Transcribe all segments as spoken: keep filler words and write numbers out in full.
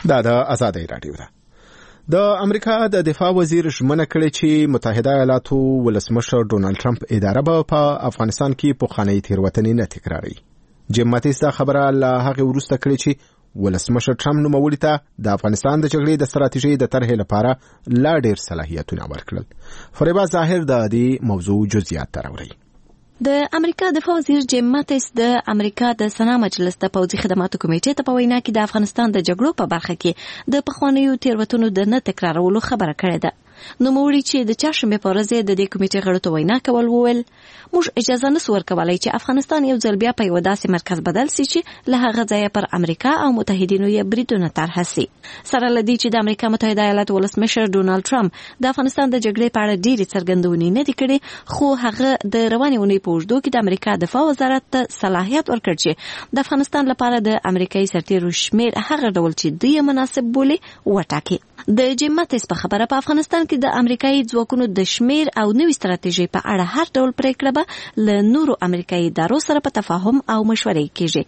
دا د آزادۍ راډیو ده. د امریکا د دفاع وزیر ژمنه کړې چې متحده ایالاتو ولسمشر ډونالد ټرمپ اداره به په افغانستان کې پخوانۍ تېروتنې نه تکراروي. جیم ماتیس دا خبره له هغې وروسته کړې چې ولسمشر ټرمپ نوموړي ته د افغانستان د جګړې د ستراتیژۍ د طرحې لپاره لا ډېر صلاحیتونه ورکړل. فریبا ظاهر د دې موضوع جزئیات راوړي. د امریکا دفاع وزیر جیم ماتیس د امریکا د سنا مجلس د پوځي خدماتو کمیټې ته په وینا کې د افغانستان د جګړو په برخه کې د پخوانیو تېروتنو د نه تکرارولو خبره کړې ده. نوموړي چې د چهارشنبې په ورځ د دې کمیټې غړو ته وینا کول وویل موږ اجازه نسو ورکولای چې افغانستان یو ځل بیا په یو داسې مرکز بدل سي چې له هغه ځایه پر امریکا او متحدینو یې بریدونه طرحه سي. سره له دې چې د امریکا متحده ایالاتو ولسمشر ډونالد ټرمپ د افغانستان د جګړې په اړه ډېرې څرګندونې نه دي کړې، خو هغه د روانې اونۍ په اوږدو کې د امریکا دفاع وزارت ته صلاحیت ورکړ چې د افغانستان لپاره د امریکایي سرتیرو شمیر هغه ډول چې دوی مناسب بولي وټاکي. د جیم ماتیس په خبره په افغانستان کې د امریکایي ځواکونو د شمیر او نوې ستراتیژۍ په اړه هر ډول پریکړه به له نورو امریکایي ادارو سره په تفاهم او مشورې کېږي.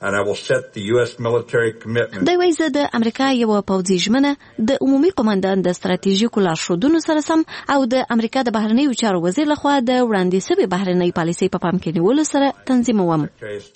دوی وایي زه د امریکا یوه پوځي ژمنه د عمومي قومندان د ستراتیژیکو لارښودونو سره سم او د امریکا د بهرنیو چارو وزیر لخوا د وړاندې شوې بهرنۍ پالیسۍ په پام کې نیولو سره تنظیموم.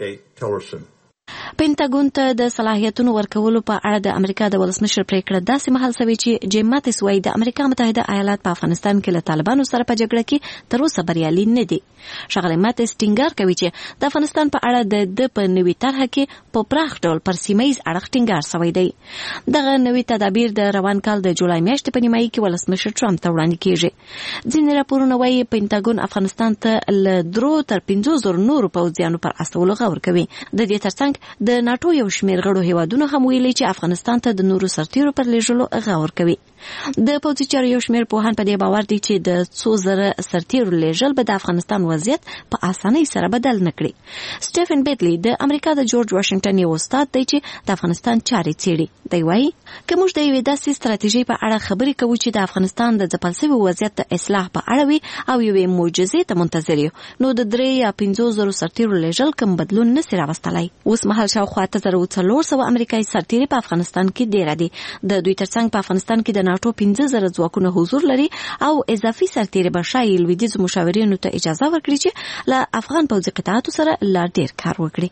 پینټاګون ته د صلاحیتونو ورکولو په اړه د امریکا د ولسمشر پریکړه داسې مهال شوې چې جیم ماتیس وايي د امریکا متحده ایالات په افغانستان کې له طالبانو سره په جګړه کې تر اوسه بریالي نه دي. ښاغلی ماتیس ټینګار کوي چې د افغانستان په اړه د د په نوي طرحه کې په پراخ ډول پر سیمهییز اړخ ټینګار شوی دی. دغه نوي تدابیر د روان کال د جولای میاشتې په نیمایي کې ولسمشر ټرمپ ته وړاندې کېږي. ځینې راپورونه وايي پینټاګون افغانستان ته له درو تر پنځو زرو نورو پوځیانو پر استولو غور کوي. د دې ترڅنګ د ناټو یو شمېر غړو هیوادونو هم ویلي چې افغانستان ته د نورو سرتیرو پر لیږلو غور کوي. د پوځي چارو یو شمېر پوهان په دې باور دي چې د څو زره سرتیرو لیږل به د افغانستان وضعیت په اسانۍ سره بدل نه کړي. سټیفن بیټلی د امریکا د جورج واشنګټن یو استاد دی چې د افغانستان چارې څېړي. دی وایي که موږ د یوې داسې ستراتیژۍ په اړه خبرې کوو چې د افغانستان د ځپل شوي وضعیت د اصلاح په اړه وي او یوې معجزې ته منتظر یو، نو د درې یا پنځو زرو سرتیرو لیږل کوم بدلون نسي راوستلی. اوس مهال شاوخوا اته زره څلور سوه امریکایي سرتیري په افغانستان کې ډېره دي. د دوی ترڅنګ په افغانستان کې د ناټو پنځه زره ځواکونه حضور لري او اضافي سرتیري به ښایي لویدیځو مشاورینو ته اجازه ورکړي چې له افغان پوځي قطعاتو سره لا ډېر کار وکړي.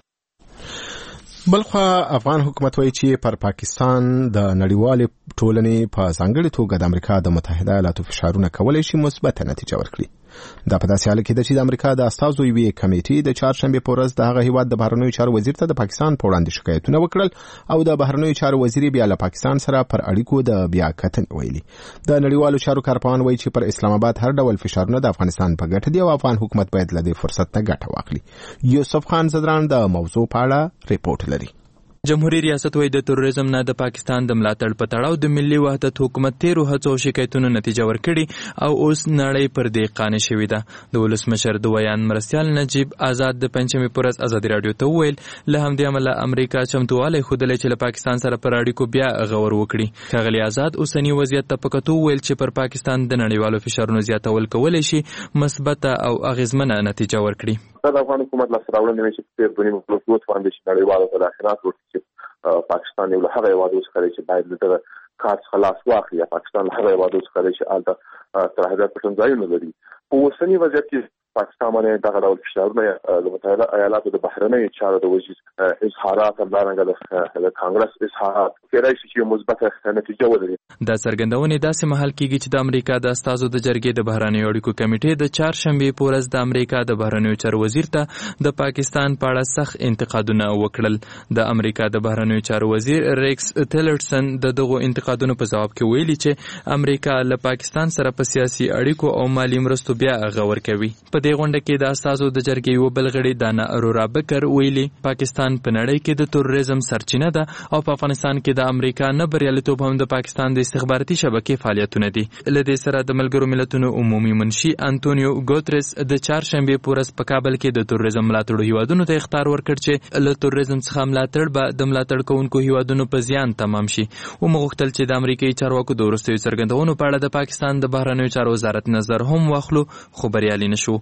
بلخوا افغان حکومت وایي چې پر پاکستان د نړیوالې ټولنې په ځانګړې توګه د امریکا د متحده ایالاتو فشارونه کولی شي مثبته نتیجه ورکړي. دا په داسې حال کې ده چې د امریکا د استازو یوې کمیټې د چهارشنبې په ورځ د هغه هیواد د بهرنیو چارو وزیر ته د پاکستان په وړاندې شکایتونه وکړل او د بهرنیو چارو وزیر بیا له پاکستان سره پر اړیکو د بیا کتنې ویلي. د نړیوالو چارو کارپوهان وایي چې پر اسلام آباد هر ډول فشارونه د افغانستان په ګټه دي او افغان حکومت باید له دې فرصت نه ګټه واخلي. یوسف خان زدران د موضوع په اړه ریپورت لري. جمهوریت ریاست وایي د تروریزم نه د پاکستان د ملاتړ په تړاو د ملي وحدت حکومت تیرو هڅو شکایتونو نتیجه ورکړي او اوس نړۍ پر دې قانع شوې ده. د ولسمشر د ویان مرستیال نجیب آزاد د پنځمې په ورځ ازادي راډیو ته وویل له همدې امله امریکا چمتووالی ښودلی چې له پاکستان سره پر اړیکو بیا غور وکړي. ښاغلي آزاد اوسني وضعیت ته په کتو وویل چې پر پاکستان د نړیوالو فشارونو زیاتول کولی شي مثبته او اغیزمنه نتیجه ورکړي. د افغان حکومت لاسته راوړنې چې په تېر دوه نیمو کلونو کې وتوانېدی چې نړیوالو تداخلات وکړي چې پاکستان یو له هغه هېوادو څخه دی چې باید له دغه کار څخه لاس واخلي یا پاکستان له هغه هېوادو څخه دی چې هلته ترهګر پټنځایونه لري. په اوسني وضعیت کې پاکستان باندې دغه ډول فشارونه د متحده ایالاتو د بهرنیو چارو د وزیر اظهارات همدارنګه د کانګرس اظهارات کېدای شي چې مثبته نتیجه ولري. دا څرګندونې داسې مهال کېږي چې د امریکا د استازو د جرګې د بهرنیو اړیکو کمیټې د چهارشنبې په ورځ د امریکا د بهرنیو چارو وزیر ته د پاکستان په اړه سخت انتقادونه وکړل. د امریکا د بهرنیو چارو وزیر ریکس ټیلرسن د دغو انتقادونو په ځواب کې ویلي چې امریکا له پاکستان سره په سیاسي اړیکو او مالي مرستو بیا غور کوي. په دې غونډه کې د استازو د جرګې یو بل غړي دانا ارورا بکر ویلي پاکستان په نړۍ کې د تروریزم سرچینه ده او په افغانستان کې د امریکا نه بریالیتوب هم د پاکستان د استخباراتي شبکې فعالیتونه دي. له دې سره د ملګرو ملتونو عمومي منشي انټونیو ګوتریس د چهارشنبې په ورځ په کابل کې د تروریزم ملاتړو هیوادونو ته اخطار ورکړ چې له تروریزم څخه ملاتړ به د ملاتړ کوونکو هیوادونو په زیان تمام شي. ومغوښتل چې د امریکایي چارواکو د وروستیو څرګندونو په اړه د پاکستان د بهرنیو چارو وزارت نظر هم واخلو، خو بریالي نشو.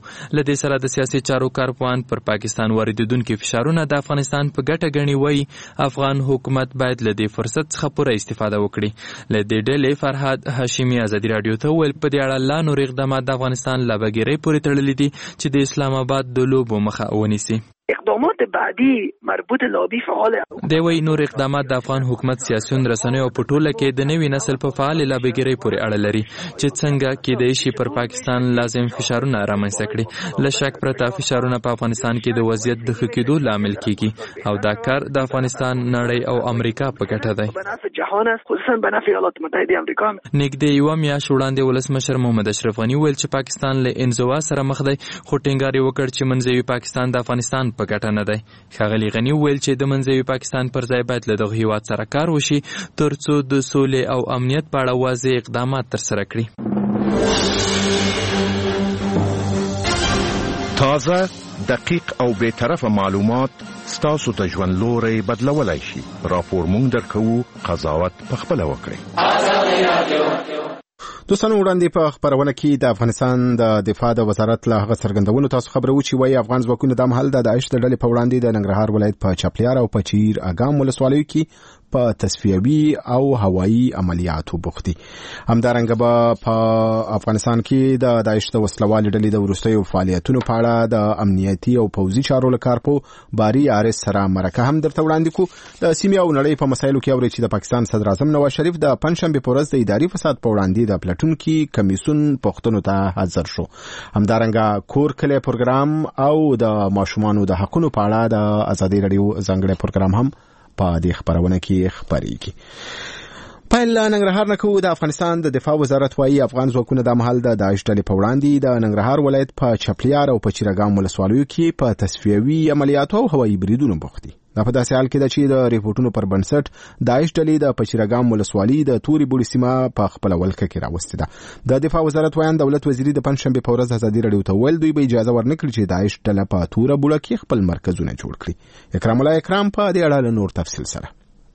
لدې سره د سیاسي چارو کارپوهان پر پاکستان واردېدونکي فشارونه د افغانستان په ګټه ګڼي. وایي افغان حکومت باید له دې فرصت څخه پوره استفاده وکړي. له دې ډلې فرهاد هاشمي ازادي راډیو ته وویل په دې اړه لا نور اقدامات د افغانستان له بګیرۍ پورې تړلي دي چې د اسلام آباد د لوبو مخه ونیسي. اقدامات بعدی مربوط لابی فعال دی وی نور اقدامات د افغان حکومت سیاسيون رسنیو په ټوله کې د نوي نسل په فعال لابګیرۍ پورې اړه لري چې څنګه کېدای شي پر پاکستان لازم فشارونه رامنځته کړي. له شک پرته فشارونه په افغانستان کې د وضعیت د ښه کېدو لامل کیږي او دا کار د افغانستان نړۍ او امریکا په ګټه دی. بنفع جهان است، خصوصا بنفع ایالات متحده امریکا. نږدې یوه میاشت وړاندې ولسمشر محمد اشرف غني ویل چې پاکستان له انزوا سره مخ دی، خو ټینګار یې وکړ چې منځوي پاکستان د افغانستان په ګټه نه دی. ښاغلي غني ویل چې د منځوي پاکستان پر ځای باید له دغه هیواد سره کار وشي ترڅو د سولې او امنیت په اړه واضح اقدامات ترسره کړي. تازه، دقیق او بې طرفه معلومات ستاسو د ژوند لوري بدلولای شي. راپور مونږ درکوو، قضاوت پخپله وکړئ. دوستانو وړاندې په خبرونه کې د افغانستان د دفاع د وزارت له هغه څرګندونو تاسو خبرو چې وایي افغان ځواکونه د مهال د داعش د ډلې په وړاندې د ننګرهار ولایت په چپلیار او په چیر اګام ولسوالیو کې په تصفیوي او هوایي عملیاتو بوختي. همدارنګه به په افغانستان کې د داعش د وسلوالې ډلې د وروستیو فعالیتونو په اړه د امنیتي او پوځي چارو له کارپو باري آرس سره مرکه هم درته وړاندې کو. د سیمې او نړۍ په مسایلو کې اوري چې د پاکستان صدر اعظم نواز شریف د پنځشنبه په ورځ د اداري فساد په وړاندې د پلټونکو کمیسیون پښتنو ته حاضر شو. همدارنګه کور کلی پروګرام او د ماشومانو د حقونو په اړه د ازادي راډیو ځانګړی پروګرام هم په دې خبرونه کې خبرېږي. پایل ننګرهار نه کوو. د افغانستان د دفاع وزارت وایي افغان ځواکونه د مهال د داعش ډلې په وړاندې د ننګرهار ولایت په چپلیار او په چیرګام ولسوالیو کې په تصفیوي عملیاتو او هوایي بریدونو بوخت دي. دا په داسې حال کې ده چې د ریپورتونو پر بنسټ داعش ډلې د پچیرګام ولسوالۍ د توري بوړي سیمه په خپل ولکه کې راوستې ده. د دفاع وزارت وایي دولت وزیر د پنځشنبه په ورځ ازادي راډیو ته ویل دوی به اجازه ورنکړي چې داعش ډله په توره بوړه کې خپل مرکزونه جوړ کړي. اکرام الله اکرام په دې اړه نور تفصیل سره.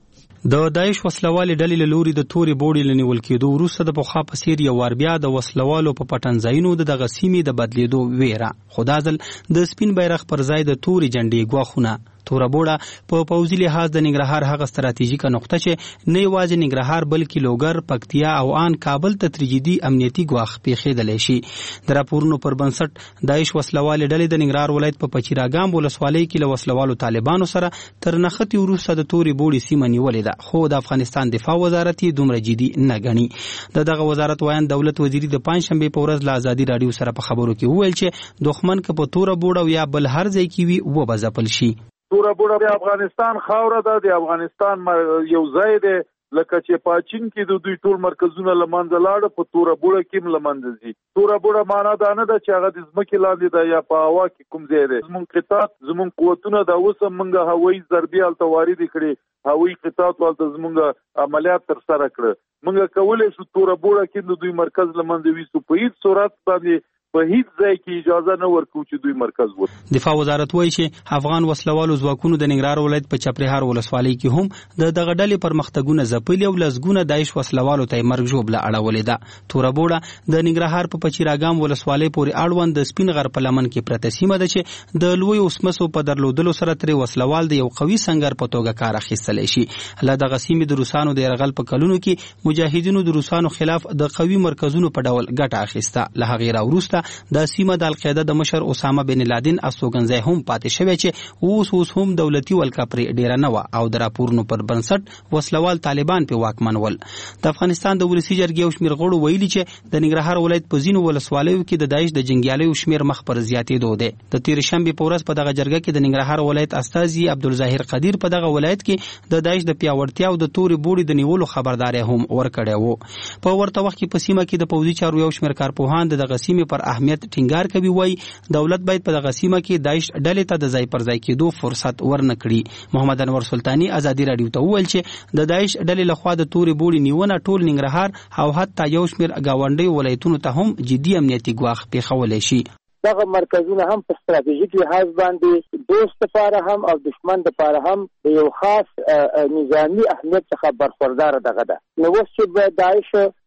د داعش وسلوالې ډلې له لوري د توري بوړي لنیول کېدو وروسته د پخوا په څیر یو وار بیا د وسلوالو په پټنځایونو د دغه سیمې د بدلیدو ویره، خو دا ځل د سپین بیرغ پر ځای د توري جنډې ګواښونه. توره بوړه په پوځي لحاظ د ننګرهار هغه ستراتیژیکه نقطه چې نه یوازې ننګرهار بلکې لوګر، پکتیا او آن کابل ته ترجیدي امنیتي ګواښ پیښېدلی شي. د راپورونو پر بنسټ داعش وسلوالې ډلې د ننګرهار ولایت په پچیراګام ولسوالۍ کې له وسلوالو طالبانو سره تر نښتې وروسته د تورې بوړې سیمه نیولې ده، خو د افغانستان دفاع وزارت یې دومره جدي نه ګڼي. د دغه وزارت وایي دولت وزیر د پنځشنبې په ورځ له ازادي راډیو سره په خبرو کې وویل چې دښمن که په توره بوړه یا بل هر ځای کې وي وبځپل شي. توره بوړه د افغانستان خاوره ده، د افغانستان یو ځای دی، لکه چې پاچین کې د دوی ټول مرکزونه لمنځه لاړه، په توره بوړه کې هم لمنځه ځي. توره بوړه معنا دا نه ده چې هغه د ځمکې لاندې ده یا په هوا کې کوم ځای دی. زمونږ قطاعت زمونږ قوتونه دا اوس هم موږ هوایي ضربې هلته واردې کړې، هوایي قطاعت هلته زمونږ عملیات ترسره کړه. موږ کولی شو توره بوړه کې د دوی مرکز لمنځه ویسو، په هیڅ صورت باندې په هیڅ ځای کې اجازه نه ورکوو چې دوی مرکز وي. دفاع وزارت وایي چې افغان وسلوالو ځواکونو د ننګرهار ولایت په چپرهار ولسوالۍ کې هم د دغه ډلې پرمختګونه ځپلي او لسګونه داعش وسلوالو ته مرګ ژوبله اړولې ده. توره بوړه د ننګرهار په پچیراګام ولسوالۍ پورې اړوند د سپین غر په لمن کې پرته سیمه ده چې د لوی اوسمسو په درلودلو سره ترې وسلوال د یو قوي سنګر په توګه کار اخیستلی شي. له دغه سیمې د روسانو د یرغل په کلونو کې مجاهدینو د روسانو خلاف د قوي مرکزونو په ډول ګټه اخیسته. له هغې راوروسته د سیمه د القاعده د مشر اسامه بن لادن استوګنځای هم پاتې شوی چې اوس اوس هم دولتي ولکه پرې ډیره نه وه او د راپورونو پر بنسټ وسلوال طالبان په واکمن ول. د افغانستان د ولسي جرګې او شمېر غړو ویلي چې د ننګرهار ولایت په ځینو ولسوالیو کې د داعش د جنګیالیو شمېر مخ پر زیاتېدو دی. د تېرې شنبې په ورځ په دغه جرګه کې د ننګرهار ولایت استازي عبدالظاهر قدیر په دغه ولایت کې د داعش د پیاوړتیا او د تورې بوړې د نیولو خبرداری هم ورکړی و. په ورته وخت کې په سیمه کې د پوځي چارو یو شمېر کارپوهان د دغه سیمې پر اهمیت ټینګار کوي. وایي دولت باید په دغه سیمه کې داعش ډلې ته د ځای پر ځای کېدو فرصت ورنکړي. محمد انور سلطاني ازادي راډیو ته وویل چې د داعش ډلې لخوا د تورې بوړې نیونه ټول ننګرهار او حتی یو شمېر ګاونډیو ولایتونو ته هم جدي امنیتي ګواښ پیښولی شي. دغه مرکزونه هم په ستراتیژیک لحاظ باندې دوست لپاره هم او دشمن لپاره هم د یو خاص نظامی اهمیت څخه برخوردار دغه ده. نو اوس چې داعش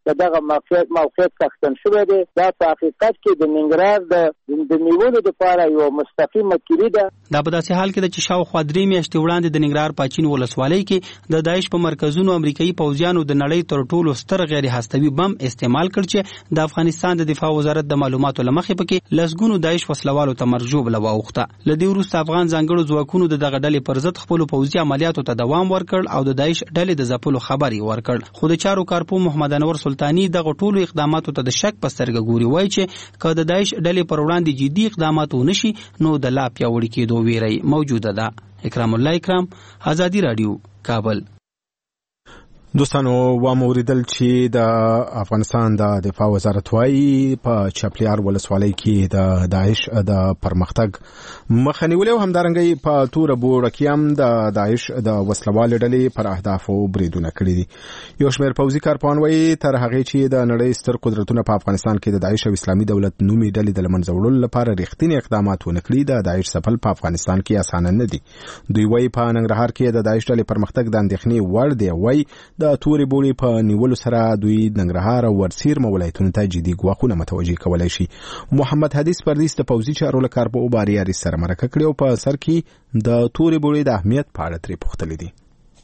د دغه موقعیت موقعیت څښتن شوی دی. دا په حقیقت کې د ننګرهار د د نیولو لپاره یو مستقیمه کلی ده. دا په داسې حال کې ده چې شاوخوا درې میاشتې وړاندې د ننګرهار پاچین ولسوالۍ کې د داعش په مرکزونو امریکایي پوځیانو د نړۍ تر ټولو ستر غیر هستوي بم استعمال کړ چې د افغانستان د دفاع وزارت د معلوماتو لمخې پکې لسګونو داعش وسلوالو ته مرجوب لواوخته. لدې وروسته افغان ځانګړو ځواکونو د دغه ډلې پر ضد خپل پوځي عملیاتو ته دوام ورکړ او د داعش ډلې د ځپلو خبر یې ورکړ. خو د چارو کارپو محمد انور سلطانی دغه ټولو اقداماتو ته د شک په سترګه ګوري، وایي چې که د داعش ډلې پر وړاندې جدي اقدامات ونشي نو د لا پیاوړي کېدو ویره موجوده ده. اکرام الله اکرام، آزادی رادیو، کابل. دوستانو واموریدل چې د افغانستان د دفاع وزارت وايي په چپلیار ولسوالۍ کې د داعش د پرمختګ مخه نیولې او همدارنګه په توره بوړه کې هم د داعش د وسلوال ډلې پر اهدافو بریدونه کړي دي. یو شمېر پوځي کارپوهان وايي تر هغه چې د نړۍ ستر قدرتونه په افغانستان کې د داعش او اسلامي دولت نومي ډلې د لمنځه وړلو لپاره رښتینی اقدامات ونه کړي، د داعش ځپل په افغانستان کې اسانه نه دي. دوی وايي په ننګرهار کې د داعش ډلې پرمختګ د اندېښنې وړ دی. وايي د تورې بوړې په نیولو سره دوی ننګرهار او ورسیرمه ولایتونو ته جدي ګواښونه متوجه کولای شي. محمد حدیث پردیس د پوځي چارو له کارپوه باریاري سره مرکه کړې او په سر کې د تورې بوړې د اهمیت په اړه ترې پوښتلي دي.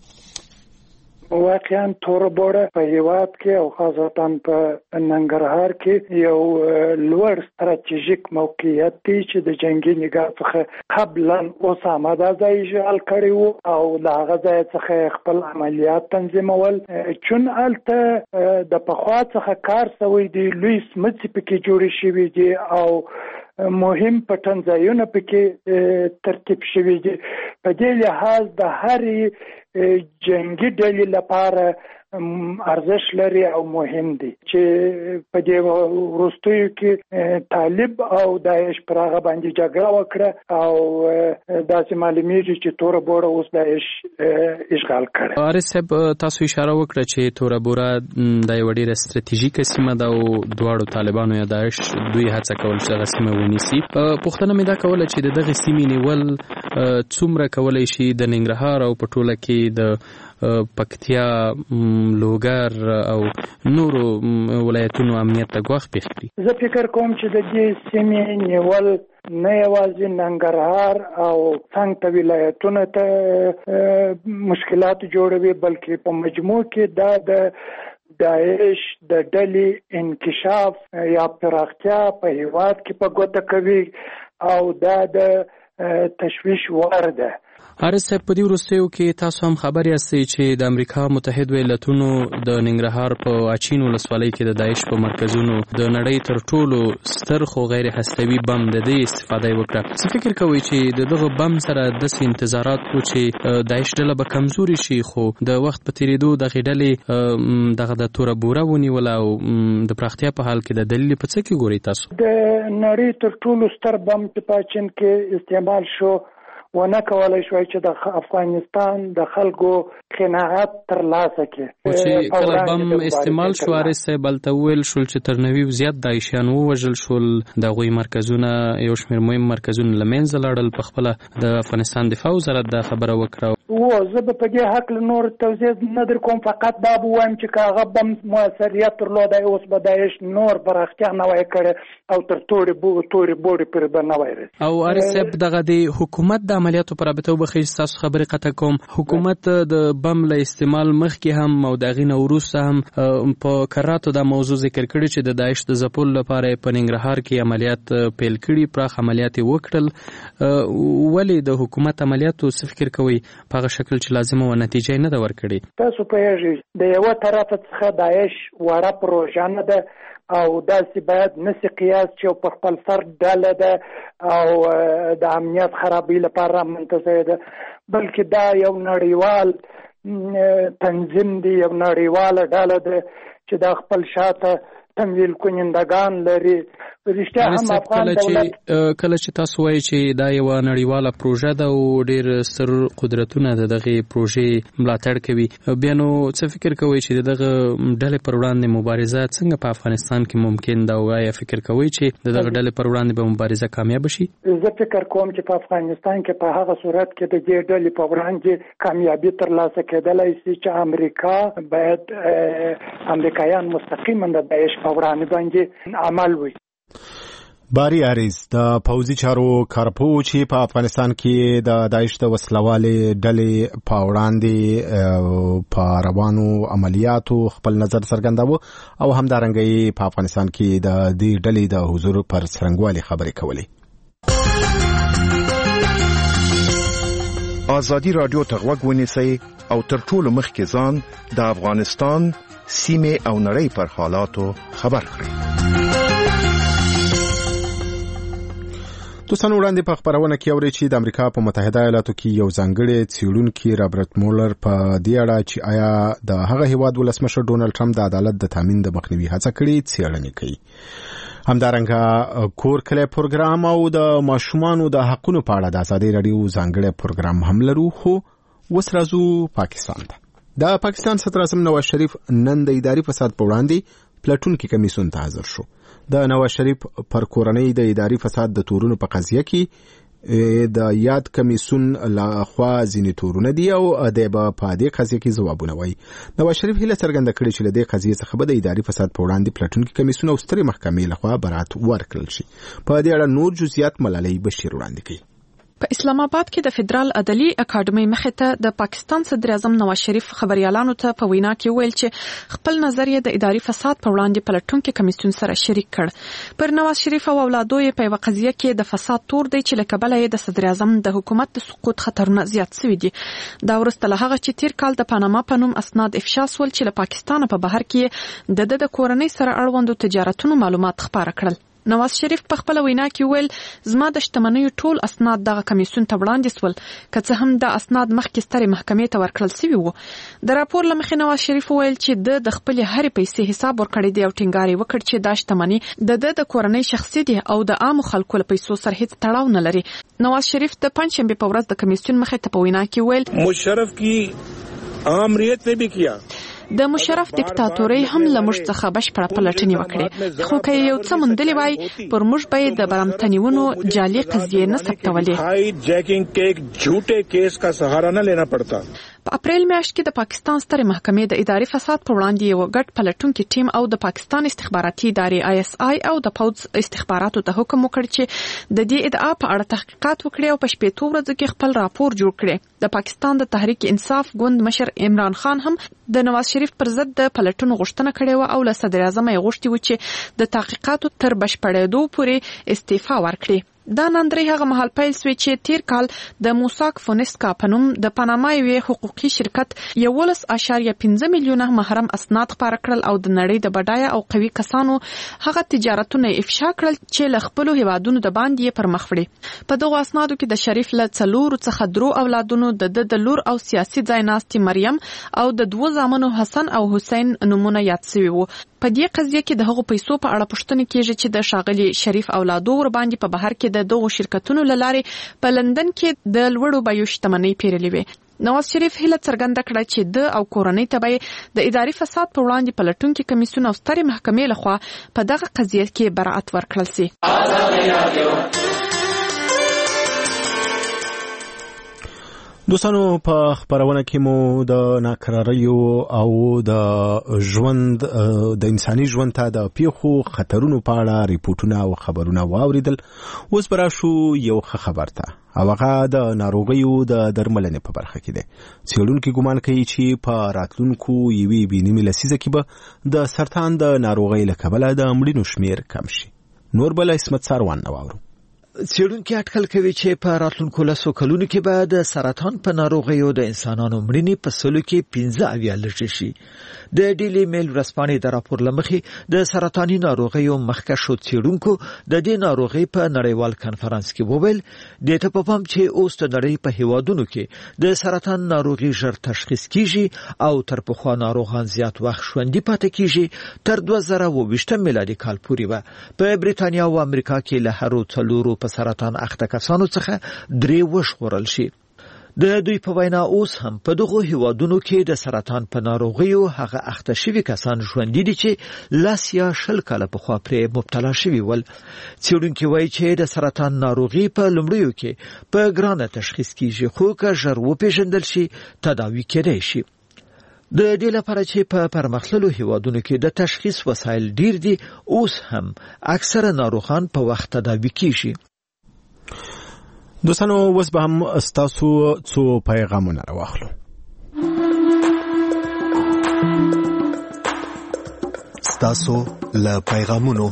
واقعا تور بوړه په هیواد کې او خاصتا په ننګرهار کې یو لوړ ستراتیژیک موقعیت دی چې د جنگي نگاه څخه قبلا اسامه د ځای اشغال کړی وو او د هغه ځای څخه خپل عملیات تنظیمول. چون الته د پخوا څخه کار شوی دی، لوی سمڅې پکې جوړې شوي دي او مهم پټنځایونه پکې ترتیب شوي دي. په دې لحاظ د هرې جنگي ډلې لپاره ارزش لري او مهم دي چې په دې وروستیو کې طالب او داعش پر هغه باندې جګړه وکړه او داسې معلومیږي چې توره بوره اوس داعش اشغال کړي. وارث صاحب تاسو اشاره وکړه چې توره بوره د یوه ډېره ستراتیژیکه سیمه ده او دواړو طالبانو یا داعش دوی هڅه کول چې هغه سیمه ونیسي. پوښتنه مې دا کوله چې د دغې سیمې نیول څومره کولی شي د ننګرهار او په ټوله کې د پکتیا، لوګر او نورو ولایتونو امنیت ته ګواښ پېښ کړي؟ زه فکر کوم چې د دې سیمې نیول نه یوازې ننګرهار او څنګ ولایتونو ته مشکلات جوړوي بلکې په مجموع کې دا د داعش د ډلې انکشاف یا پراختیا په هیواد کې په ګوته کوي او دا د تشویش وړ ده. حارث صاحب په دې وروستیو کې تاسو هم خبر یاستئ چې د امریکا متحد ایالاتونو د ننګرهار په اچین ولسوالۍ کې د داعش په مرکزونو د نړۍ تر ټولو ستر خو غیر هستوي بم د دې استفاده وکړه. څه فکر کوئ چې د دغه بم سره داسې انتظارات وو چې داعش ډله به کمزوري شي، خو د وخت په تېرېدو دغې ډلې دغه د توره بوره ونیوله او د پراختیا په حال کې د دلیل په څه کې ګورئ تاسو؟ د نړۍ تر ټولو ستر بم چې په اچین کې استعمال شو ونه کولای شوی چې د افغانستان د خلکو قناعت ترلاسه کړي. چې کله بم استعمال شو حارث صاحب هلته وویل شول چې تر نوي زیات داعشیان ووژل شول، د هغوی مرکزونه یو شمېر مهم مرکزونه له منځه لاړل. په خپله د افغانستان دفاع وزارت دا خبره وکړه. و زه به په دې حق نور توضیح نه در کوم، فقط دا به وایم چې که هغه بم موثریت درلودی اوس به داعش نور پراختیا نه وای کړی او تر تورې تورې بوړې پورې به نه وای رسېدلی. او حارث صاحب دغه د حکومت د عملیاتو په رابطه وبخښئ چې تاسو خبرې قطع کوم، حکومت د بم له استعمال مخکې هم او د هغې نه وروسته هم په کراتو دا موضوع ذکر کړي چې د داعش د ځپلو لپاره یې په ننګرهار کې عملیات پیل کړي، پراخ عملیات یې وکړل. ولې د حکومت عملیاتو څه فکر کوئ په هغه شکل چې لازمه وه نتیجه یې نه ده ورکړې؟ تاسو پوهېږئ د یوه طرفه څخه داعش وړه پروژه نه ده او داسې باید نسي قیاس چې په خپل سر ډله ده او د امنیت خرابۍ لپاره منتظر ده، بلکې دا یو نړیوال تنظیم دی، یو نړیواله ډله ده چې دا خپل شاته تمویل کنندگان لري رښتیا هم افغان دولت کله چې تاسو وایي چې دا یو نړیواله پروژه ده او ډېر ستر قدرتونه د دغه پروژې ملاتړ کوي، بیا نو څه فکر کوئ چې دغه ډلې پر وړاندې مبارزه څنګه په افغانستان کې ممکن ده، او آیا فکر کوئ چې د دغه ډلې پر وړاندې به مبارزه کامیاب شي؟ زه فکر کوم چې په افغانستان کې په هغه صورت کې د دې ډلې په وړاندې کامیابی ترلاسه کېدلای شي چې امریکا باید امریکایان مستقیما د داعش په وړاندې باندې عمل وکړي. باری عریض د پوځي چارو کارپوه چې په افغانستان کې د داعش د وسلوالې ډلې په وړاندې په روانو عملیاتو خپل نظر څرګنداوه او همدارنګه په افغانستان کې د دې ډلې د حضور پر څرنګوالي خبرې کولې. آزادی رادیو ته غوږ ونیسئ او تر ټولو مخکې ځان د افغانستان سیمې او نړۍ پر حالاتو خبر کړئ. دوستانو وړاندې په خبرونه کې اوري چې د امریکا په متحده ایالاتو کې یو ځانګړی څېړونکي رابرټ مولر په دې اړه چې آیا د هغه هیواد ولسمشر ډونالد ټرمپ د عدالت د تامین د مخنیوي هڅه کړې څېړنې کوي. همدارنګه کور کلی پروګرام او د ماشومانو د حقونو په اړه د ازادي رادیو ځانګړی پروګرام هم لرو. خو اوس راځو پاکستان ته. د پاکستان صدر اعظم نواز شریف نن د اداري فساد په وړاندې پلټونکي کمیسیون ته حاضر شو. د نواز شریف پر کورنۍ د اداري فساد د تورونو په قضیه کې د یاد کمیسیون لخوا ځینې تورونه دي او د په دې قضیه کې ځوابونه وایي. نواز شریف هیله څرګنده کړې چې له دې قضیې څخه به د اداري فساد په وړاندې پلټونکي کمیسیون او سترې محکمې لخوا برات ورکړل شي. په دې اړه نور جزئیات ملالۍ بشیر وړاندې کوي. په اسلام آباد کې د فدرال عدالي اکاډمي مخې ته د پاکستان صدر اعظم نواز شریف خبريالانو ته په وینا کې ویل چې خپل نظریه د اداري فساد په وړاندې پلټونکو کمیسیون سره شریک کړ. پر نواز شریف او اولادو یې په یو قضیه کې د فساد تور دی چې لکه بل یې د صدر اعظم د حکومت د سقوط خطرونه زیات شوي دي. دا ورسته له هغه چې تیر کال د پاناما په نوم اسناد افشا شول چې له پاکستان په بهر کې د د کورنۍ سره اړوندو تجارتونو معلومات خبره کړل. نواز شریف په خپل وینا کې ویل زما د شتمنیو ټول اسناد دغه کمیسیون ته وړاندې سول، که څه هم د اسناد مخکې سترې محکمې ته ورکړل شوي وو. د راپور له مخې نواز شریف ویل چې د د خپل هرې پیسې حساب ورکړی دی او ټینګار یې وکړ چې دا شتمني د د د کورنۍ شخصي دي او د عامو خلکو له پیسو سره هیڅ تړاو نه لري. نواز شریف د پنځشنبه په ورځ د کمیسیون مخې ته په وینا کې ویل مشرف کی آمریت نے بھی کیا د مشرف دیکتاتوري هم له موږ څخه بشپړه پلټنې وکړې، خو که یو څه موندلې وای پر موږ به د برامتنیونو جعلي قضیې نه ثبتولې. هائی جیکنگ کے ایک جھوٹے کیس کا سہارا نہ لینا پڑتا. په اپریل میاشت کې د پاکستان سترې محکمې د اداري فساد په وړاندې یو ګډ پلټونکي ټیم او د پاکستان استخباراتي ادارې آی اس آی او د پوځ استخباراتو ته حکم وکړ چې د دې ادعا په اړه تحقیقات وکړي او په شپږ ورځو کې خپل راپور جوړ کړي. د پاکستان د تحریک انصاف ګوند مشر عمران خان هم د نواز شریف پر ضد د پلټونو غوښتنه کړې و او له صدر اعظم یې غوښتي و چې د تحقیقاتو تر بشپړېدو پورې استعفا ورکړي. دا نندري هغه مهال پیل شوی چې تیر کال د موساک فونسکا په نوم د پاناما یوې حقوقي شرکت یولس اشاریه پنځه میلیونه محرم اسناد خپاره کړل او د نړۍ د بډایه او قوي کسانو هغه تجارتونه افشا کړل چې له خپلو هیوادونو د باندې پر مخ وړي. په دغو اسنادو کې د شریف له څلورو څخه درو اولادونو د د لور او سیاسي ځایناستي مریم او د دوو زامنو حسن او حسین نمونه یاد شوي وو. په دې قضیه کې د هغو پیسو په اړه پوښتنه کیږي چې د شاغلي شریف اولادو ور باندې په بهر کې د دغو شرکتونو لارې په لندن کې د لوړو بیو شتمنۍ پیرلې وي. نواز شریف هیله څرګنده کړه چې د او کورنۍ ته د اداري فساد په وړاندې پلټونکي کمیسیون او سترې محکمې لخوا په دغه قضیه کې براءت ورکړل شي. دوستانو په خبرونه کې مو د ناکراریو او د ژوند د انساني ژوند ته د پیښو خطرونو په اړه ریپورتونه او خبرونه واوریدل. اوس به راشو یو ښه خبر ته او هغه د ناروغیو د درملنې په برخه کې دی. څېړونکي ګمان کوي چې په راتلونکو یوې بې نیمې لسیزه کې به د سرطان د ناروغۍ له کبله د مړینو شمېر کم شي. نور بله عصمت ساروان نه واورو. څېړونکي اټکل کوي چې په راتلونکو لسو کلونو کې به د سرطان په ناروغیو د انسانانو مړینې په سلو کې پنځه اویا لږې شي. د ډیلی میل ورځپاڼې د راپور له مخې د سرطاني ناروغیو مخکښو څېړونکو د دې ناروغۍ په نړیوال کنفرانس کې وویل دې ته په پام چې اوس د نړۍ په هیوادونو کې د سرطان ناروغي ژر تشخیص کیږي او تر پخوا ناروغان زیات وخت ژوندي پاتې کیږي. تر دوه زره اووه ویشتم میلادي کال پورې به په بریتانیا او امریکا کې له هرو څلورو په سرطان اخته کسانو څخه درې وژغورل شي. د دوی په وینا اوس هم په دغو هیوادونو کې د سرطان په ناروغیو هغه اخته شوي کسان ژوندي دي چې لس یا شل کاله پخوا پرې مبتلا شوي ول. څېړونکي وایي چې د سرطان ناروغي په لومړیو کې په ګرانه تشخیص کیږي خو که ژر وپېژندل شي تداوي کېدای شي. د دې لپاره چې په پرمختللو هیوادونو کې د تشخیص وسایل ډیر دي اوس هم اکثره ناروغان په وخت تداوي کیږي. دوستانو اوس به هم ستاسو څو پیغامونه راواخلو. ستاسو له پیغامونو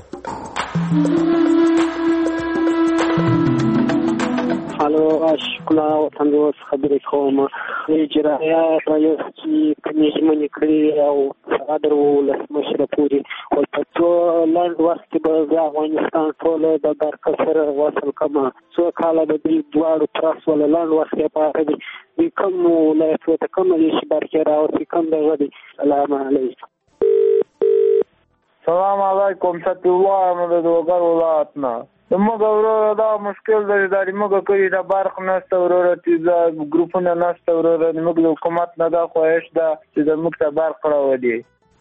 الو اشکلا وطن دوست خبرې کوم. اجرایه رایستی کمی ژمنې کړې او هغه در ولسمشر پورې او په څو لنډ وخت کې به زه افغانستان ټول د برکه سره وصل کړم. څو کاله د دوی دواړو ترڅ ولا لنډ وخت یې پاتې دي. دوی کوم ولایت ته کوم چې برکه راوړي کوم دغه دي. سلام علیکم. سلام علیکم. ستوه مو د وګړو ولایت نه موږ ورو دا مشکل دی دا موږ کوي دا برق نشته ورو تیزه ګروپونه نشته ورو موږ د حکومت نه دا خواهش ده چې د موږ ته برق راوړي.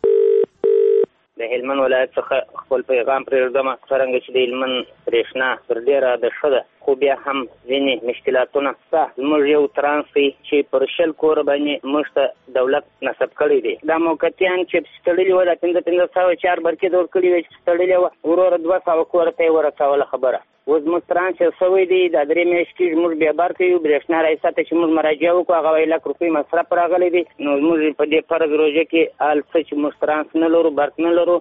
د هلمند ولایت څخه خپل پیغام پرېږدم. څرنګه چې د هلمند برېښنا تر ډېره د ښه ده خو بیا هم ځینې مشکلاتونه شته. زموږ یو ترانس دی چې پر شل کوره باندې موږ ته دولت نصب کړی دی. دا موقتیان چې تړلي وو دا پنځه پنځه سوه چار برقي دور کړي وي چې تړلې وه وروره دوه سوه کور ته یې ورسوله خبره. اوس زموږ ترانس یو سوی دی دا درې میاشتې زموږ بیا برق یو برېښنا رئیس ته چې موږ مراجعه وکړو هغه وایي لک روپۍ مصرف راغلی دی. نو زموږ په دې فرض روژه کې حال څه چې موږ ترانس نه لرو برق نه لرو.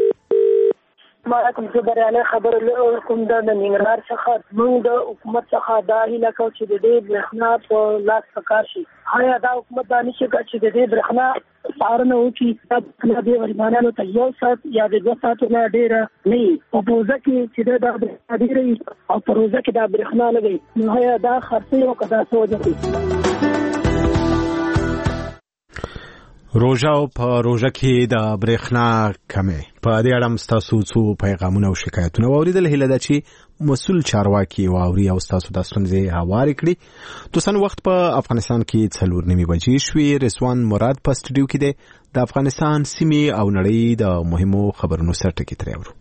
مالکم زه بریالي خبره کوم د ننګرهار څخه موږ د حکومت څخه دا هیله کوو چې د دې برېښنا په لاس پکار شي. آیا دا حکومت دا نشي کولی چې د دې برېښنا څارنه وکړي دا برېښنا دې غریبانو ته یو ساعت یا د دوه ساعتو نه ډېره نه وي. په روژه کې چې دا برېښنا ډېره وي او په روژه کې دا برېښنا نه وي نو آیا دا خرڅوي او که دا څه وجه کوي. روژه او په روژه کې د برېښنا کمې په دې اړه ستاسو څو پیغامونه او شکایتونه واوریدل. هیله ده چې مسؤل چارواکي واوري او ستاسو د ستونزې هوارې کړي. دوستان وخت په افغانستان کې څلور نیمې بجې شوې. رضوان مراد په سټوډیو کې دی. د افغانستان سیمې او نړۍ د مهمو خبرونو سرټکي ترې اورو.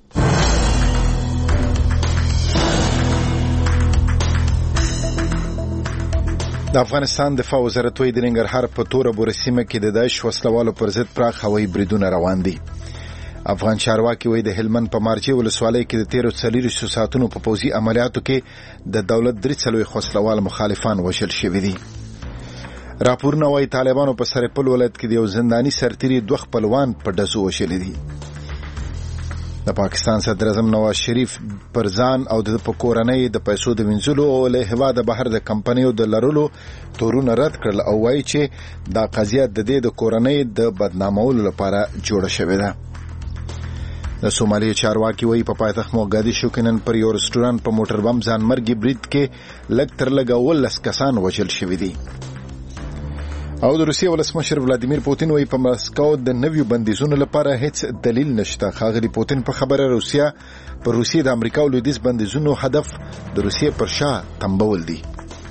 د افغانستان دفاع وزارت وایي د ننګرهار په توره بوره سیمه کې د داعش وسلوالو پر ضد پراخ هوایي بریدونه روان دي. افغان چارواکي وایي د هلمند په مارجې ولسوالۍ کې د تیرو څلوېښتو ساعتونو په پوځي عملیاتو کې د دولت درې څلوېښت وسلوال مخالفان وژل شوي دي. راپورونه وایي طالبانو په سرپل ولایت کې د یو زنداني سرتیري دوه خپلوان په ډزو وژلي دي. د پاکستان صدر اعظم نواز شریف پر ځان او د کورنۍ د پیسو د وینځلو او له هیواده بهر د کمپنیو د لرلو تورونه رد کړل او وایي چې دا قضیه د دې د کورنۍ د بدنامولو لپاره جوړه شوې ده. د سومالي چارواکي وایي په پایتخت موګادیشو کې نن پر یو رستورانت په موټر بم ځانمرګي برید کې لږ تر لږه اوولس کسان وژل شوي دي. او د روسیې ولسمشر ولادیمیر پوتین وایي په مسکو د نویو بندیزونو لپاره هیڅ دلیل نشته. ښاغلي پوتین په خبره روسیا پر روسیې د امریکا او لویدیځ بندیزونو هدف د روسیې پر شا تمبول دي.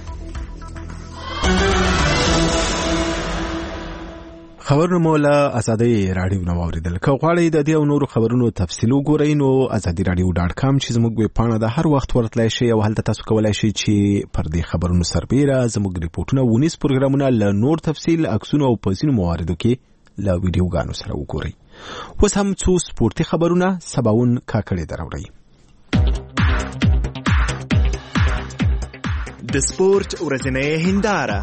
خبرونه مو له ازادي رادیو نو اوریدل. که غواړئ د دې او نورو خبرونو تفصیل وګورئ نو ازادي رادیو ډاټ کام چې زموږ ویب پاڼه ده هر وخت ورتلای شئ او هلته تاسو کولای شئ چې پر دې خبرونو سربېره زموږ ریپورتونه ونیس پروګرامونه له نور تفصیل عکسونو او په ځینو مواردو کې له ویډیوګانو سره وګورئ. اوس هم څو سپورتي خبرونه سباون کاکړې دراوړئ. د سپورت ورځنۍ هنداره.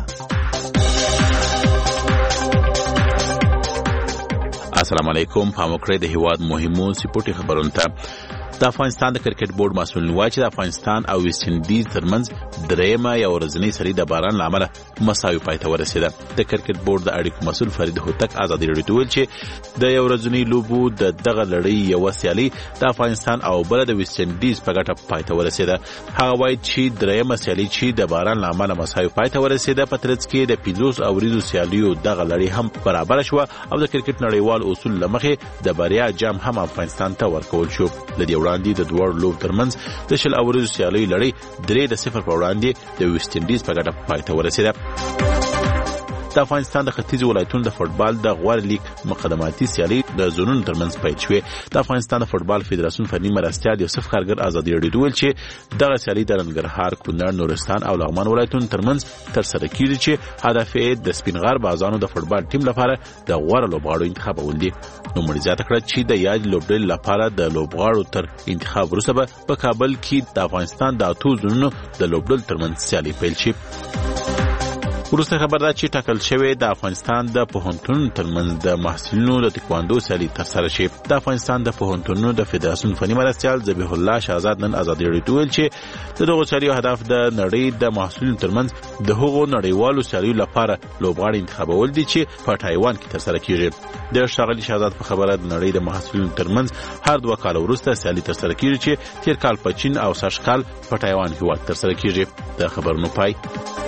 السلام علیکم. پام وکړئ د هیواد مهمو سپورتي خبرونو ته. د افغانستان د کرکټ بورډ مسؤل وایي چې د افغانستان او ویسټ انډیز ترمنځ درېیمه یو ورځنۍ سری د باران له امله مساوي پای ته ورسېده. د کرکټ بورډ د اړیکو مسؤل فرید هوتک ازادي راډیو ته ویل چې د یو ورځنۍ لوبو د دغه لړۍ یوه سیالي د افغانستان او بله د ویسټ انډیز په ګټه پای ته ورسېده. هغه وایي چې درېیمه سیالي چې د باران له امله مساوي پای ته ورسېده په ترڅ کې د پنځوس اوریزو سیالیو دغه لړۍ هم برابره شوه او د کرکټ نړیوال اصول له مخې د بریا جام هم افغانستان ته ورکول شو. له دې وړاندې د دواړو لوبو ترمنځ د شل اوریزو سیالیو لړۍ درې د صفر په وړاندې د ویسټ انډیز په ګټه پای ته ورسېده. د افغانستان د ختیځو ولایتونو د فوټبال د غوړ لیګ مقدماتي سیالي د زونونو ترمنځ پیل شوې. د افغانستان د فوټبال فدراسیون فني مرستیال یوسف کارګر ازادي راډیو ته ویل چې دغه سیالي د ننګرهار، کونړ، نورستان او لغمان ولایتونو ترمنځ ترسره کیږي چې هدف یې د سپین غر بازانو د فوټبال ټیم لپاره د غوړ لوبغاړو انتخابول دي. نو مړي زیاته کړه چې د یاد لوبډلې لپاره د لوبغاړو تر انتخاب وروسته به په کابل کې د افغانستان د اتو زونونو د لوبډلو ترمنځ سیالي پیل شي. وروسته خبر ده چې ټاکل شوی د افغانستان د پوهنتونونو ترمنځ د محصلینو د تکواندو سیالي ترسره شي. د افغانستان د پوهنتونونو د فدراسیون فني مرستیال ذبیح الله شهزاد نن ازادي راډیو ته ویل چې د دغو سیالیو هدف د نړۍ د محصلینو ترمنځ د هغو نړیوالو سیالیو لپاره لوبغاړي انتخابول دي چې په تایوان کې ترسره کیږي. د ښاغلي شهزاد په خبره د نړۍ د محصلینو ترمنځ هر دوه کال وروسته سیالي ترسره کیږي چې تیر کال په چین او سږ کال په تایوان هیواد ترسره کیږي. د خبرونو پای.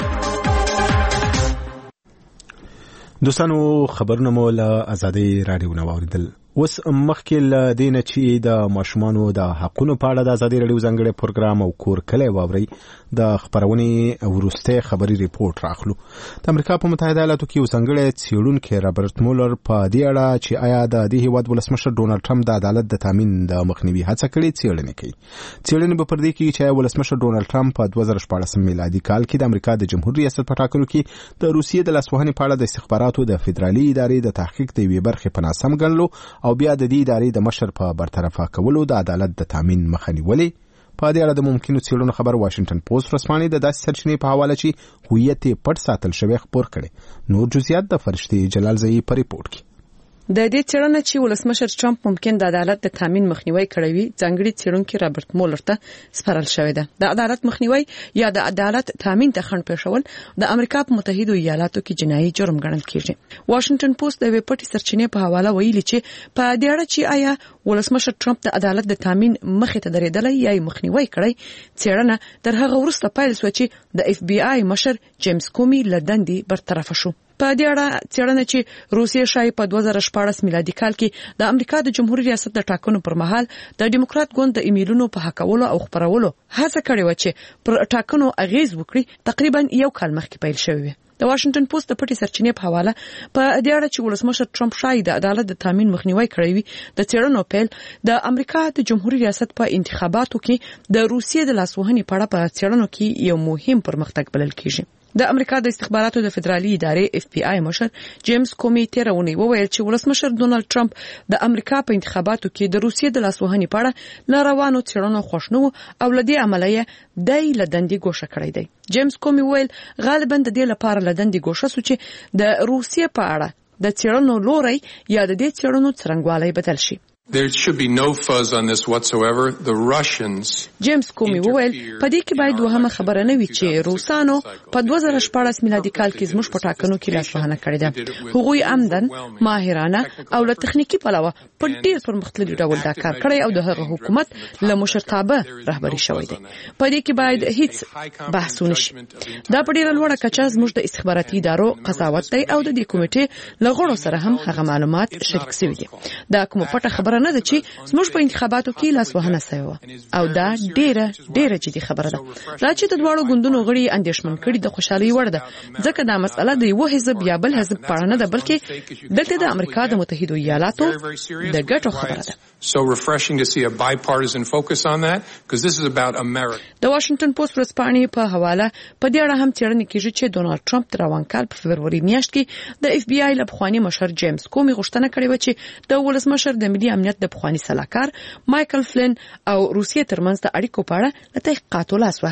دوستانو خبرونه مو له ازادي راډیو نه واوریدل. اوس مخکې له دې نه چې د ماشومانو د حقونو په اړه د ازادي راډیو ځانګړی پروګرام او کور کلی واورئ، د خبرونې وروستی خبري ریپورت راخلو. د امریکا په متحده ایالاتو کې یو ځانګړی څېړونکی رابرټ مولر په دې اړه چې آیا د دې هیواد ولسمشر ډونالډ ټرمپ د عدالت د تامین د مخنیوي هڅه کړې څېړنې کوي. څېړنې به پر دې کوي چې ولسمشر ډونالډ ټرمپ په دوه زره شپاړسم میلادي کال کې د امریکا د جمهور ریاست په ټاکلو کې د روسیې د لاسوهنې په اړه د استخباراتو د فدرالي ادارې د تحقیق د یوې برخې په ناسم ګڼلو او بیا د دې ادارې د مشر په برطرفه کولو د عدالت د تامین مخه نیولې. په دې اړه د ممکنو څېړنو خبر واشنگټن پوسټ ورځپاڼې د داسې سرچینې په حواله چې هویت یې پټ ساتل شوی خپور کړي. نور جزئیات د فرشتي جلال زئی په ریپورت کې. د دې څېړنه چې ولسمشر ټرمپ ممکن د عدالت د تامین مخنیوي کړی وي ځانګړي څېړونکي رابرټ مولر ته سپارل شوې ده. د عدالت مخنیوي یا د عدالت تامین ته خنډ پېښول د امریکا په متحده ایالاتو کې جنایي جرم ګڼل کېږي. واشنگټن پوسټ د ویب پټي سرچینې په حواله ویلي چې په دې اړه چې آیا ولسمشر ټرمپ د عدالت د تامین مخې ته درېدلی یا مخنیوي کړی، څېړنه تر هغه وروسته پیل شو چې د اف بی آی مشر جیمز کومي له دندې برطرف شو. په دې اړه څېړنه چې روسیې شای په دوه زره شپاړس میلادي کال کې د امریکا د جمهور ریاست د ټاکنو پر مهال د ډیموکرات ګوند د ایمیلونو په حقولو او خبرولو هڅه کړې و چې پر ټاکنو اغیز وکړي تقریبا یو کال مخکې پیل شوی. د واشنگټن پوسټ د پټي سرچینې په حواله په دې اړه چې ولسمشر ټرمپ شای د عدالت د تامین مخنیوي کړی وي د څېړنو پیل د امریکا د جمهور ریاست په انتخاباتو کې د روسیې د لاسوهنې په اړه په څېړنو کې یو مهم پرمختګ بلل کېږي. د امریکا د استخباراتو د فدرالي ادارې اف بی آی مشر جیمز کومي تیرونی وویل چې ولسمشر ډونالډ ټرمپ د امریکا په انتخاباتو کې د روسیې د لاسوهنې په اړه لروانو څېړنو خوښ نه و او لدې عملیه دای لدندې ګوښه کړی دی. جیمز کومي ویل غالبا د دې لپاره لدندې ګوښه سو چې د روسیې په اړه د څېړنو لوري یا د دې څېړنو څرنګوالی بدل شي. There should be no fuzz on this whatsoever. The Russians جیمز کومي وویل په دې کې باید وهمه خبره نه وي چې روسانو په دوه زره شپاړس میلادي کال کې زموږ په ټاکنو کې لاسوهنه کړې ده. هغوی عمدن ماهرانه او له تخنیکی پلوه په ډیر پرمختللي ډول دا کار کړی او د هغه حکومت له مشرتابه رهبري شوی دی. په دې کې باید هیڅ بحث ونشي. دا په ډیره لوړه کچه زموږ د استخباراتي ادارو قضاوت دی او د دې کمیټې له غړو سره هم هغه معلومات شریک شوي دي. دا کومه پټه خبره نه ده چې زموږ په انتخاباتو کې لاسوهنه شوی و او دا ډیره ډیره جدي خبره ده. دا چې د دواړو ګوندونو غړي اندېښمن کړي د خوشحالي وړ ده ځکه دا مسله د یو حزب یا بل حزب په اړه نه ده بلکې دلته د امریکا د متحده ایالاتو د ګټو خبره ده. So refreshing to see a bipartisan focus on that because this is about America. د واشنگټن پوسټ ورځپاڼې په حواله په دې اړه هم څېړنه کیږي چې ډونالډ ټرمپ د روان کال په فبروري میاشت کې د اف بی آی له پخواني مشر جیمز کومي غوښتنه کړې و چې د ولسمشر د ملي امنیت د پخواني سلاکار مایکل فلن او روسیې ترمنځ د اړیکو په اړه له تحقیقاتو لاس واخلي.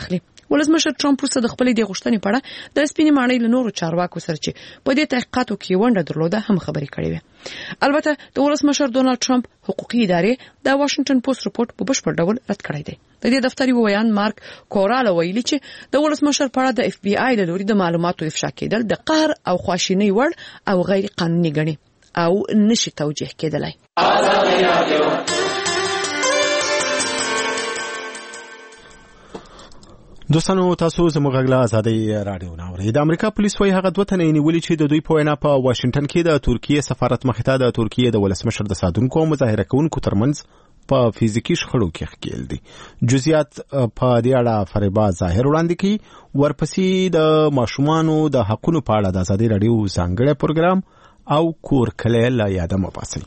ولسمشر ټرمپ وروسته د خپلې د غوښتنې په اړه د سپینې ماڼۍ له نورو چارواکو سره چې په دې تحقیقاتو کې ونډه درلوده هم خبرې کړې وې. البته د ولسمشر ډونالد ټرمپ حقوقي ادارې د واشنگټن پوسټ رپورټ په بشپړ ډول رد کړی دی. د دې دفتري ویان مارک کورال ویلي چې د ولسمشر په اړه د اف بی آی له لوري د معلوماتو افشا کېدل د قهر او خواشینۍ وړ او غیر قانوني ګڼي او نشي توجیه کېدلای. دوستانو تاسو زموږ غږ له ازادۍ رادیو نه اورئ. د امریکا پولیس وايي هغه دوه تنه نیولي چې د دوی په وینا په واشنگټن کې د ترکیې سفارت مخې ته د ترکیې د ولسمشر د ساتونکو او مظاهره کوونکو ترمنځ په فزیکی شخړو کې ښکېل دي. جزئیات په دې اړه فریبا ظاهر وړاندې کوي. ورپسې د ماشومانو د حقوقو په اړه د ازادۍ رادیو ځانګړی پروګرام او کور کلی له یاده مباحثه.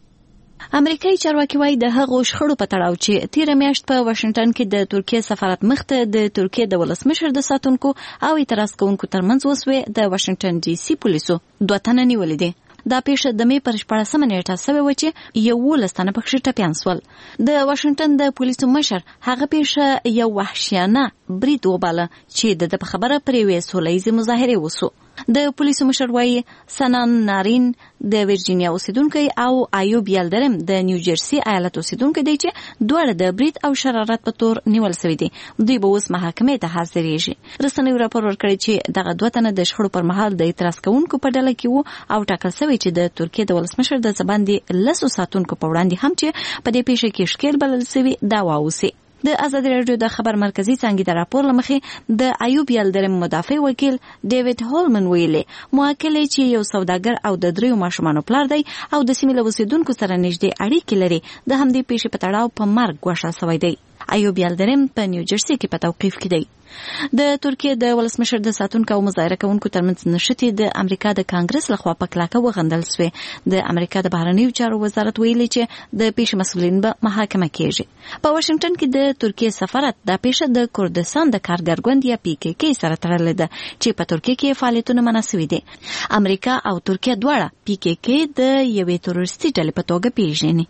امریکایي چارواکي وايي د هغو شخړو په تړاو چې تیر میاشت په واشنگټن کې د ترکیې سفارت مخته د ترکیې د ولسمشر د ساتونکو او اعتراض کوونکو ترمنځ وسوې د واشنگټن ډي سي پولیسو دوه تنه نیولې دي. دا پیښه د مې پر شپاړسمه نیټه شوې و چې یولس تنه پکې ټپیان سول. د واشنگټن د پولیسو مشر هغه پیښه یو وحشیانه برید وباله چې د په خبره پرې وې سولهییزې مظاهرې وسو. د پولیسو مشر وايي سنان نارین د ویرجینیا اوسیدونکو او ایوب یلدرم د نیوجرسي ایالت اوسیدونکو دی چې دوه د برید او شرارت په تور نیول شوی دي. دوی به اوس محکمې ته حاضرېږي. رسنیو راپور ورکړی چې دغه دوه تنه د شخړو پر مهال د اعتراض کوونکو په ډله کې وو او ټاکل شوی چې د ترکیې د ولسمشر د زباندې لسو ساتونکو په وړاندې هم چې په دې پیښه کې ښکېل بلل شوی دا واوسي. د ازادي رادیو د خبر مرکزی څنګه د راپور لمخې د ایوب یلدرم مدافع وکیل ډیوډ هولمن ویلي موکل چې یو سوداګر او د دریو ماشومانو پلار دی او د سیمې له اوسیدونکو سره نږدې اړیکې لري د همدې پیښې په تړاو په مرګ ګواښل شوی دی. ایوب یلدرم په نیوجرسي کې په توقیف کې دی. د ترکیې د ولسمشر د ساتونکو او مظاهره کوونکو ترمنځ نشټي د امریکا د کانګرس لخوا په کلاکه وغندل شوې. د امریکا د بهرنیو چارو وزارت ویلي چې د پیښې مسؤلین به محاکمه کیږي. په واشنگټن کې د ترکیې سفارت د پیښه د کردستان د کارګر ګوند یا پی کې کې سره تړلې ده چې په ترکیې کې فعالیتونه مناسوي دي. امریکا او ترکیه دواړه پی کې کې د یوې تروریستي ډلې په توګه پیژني.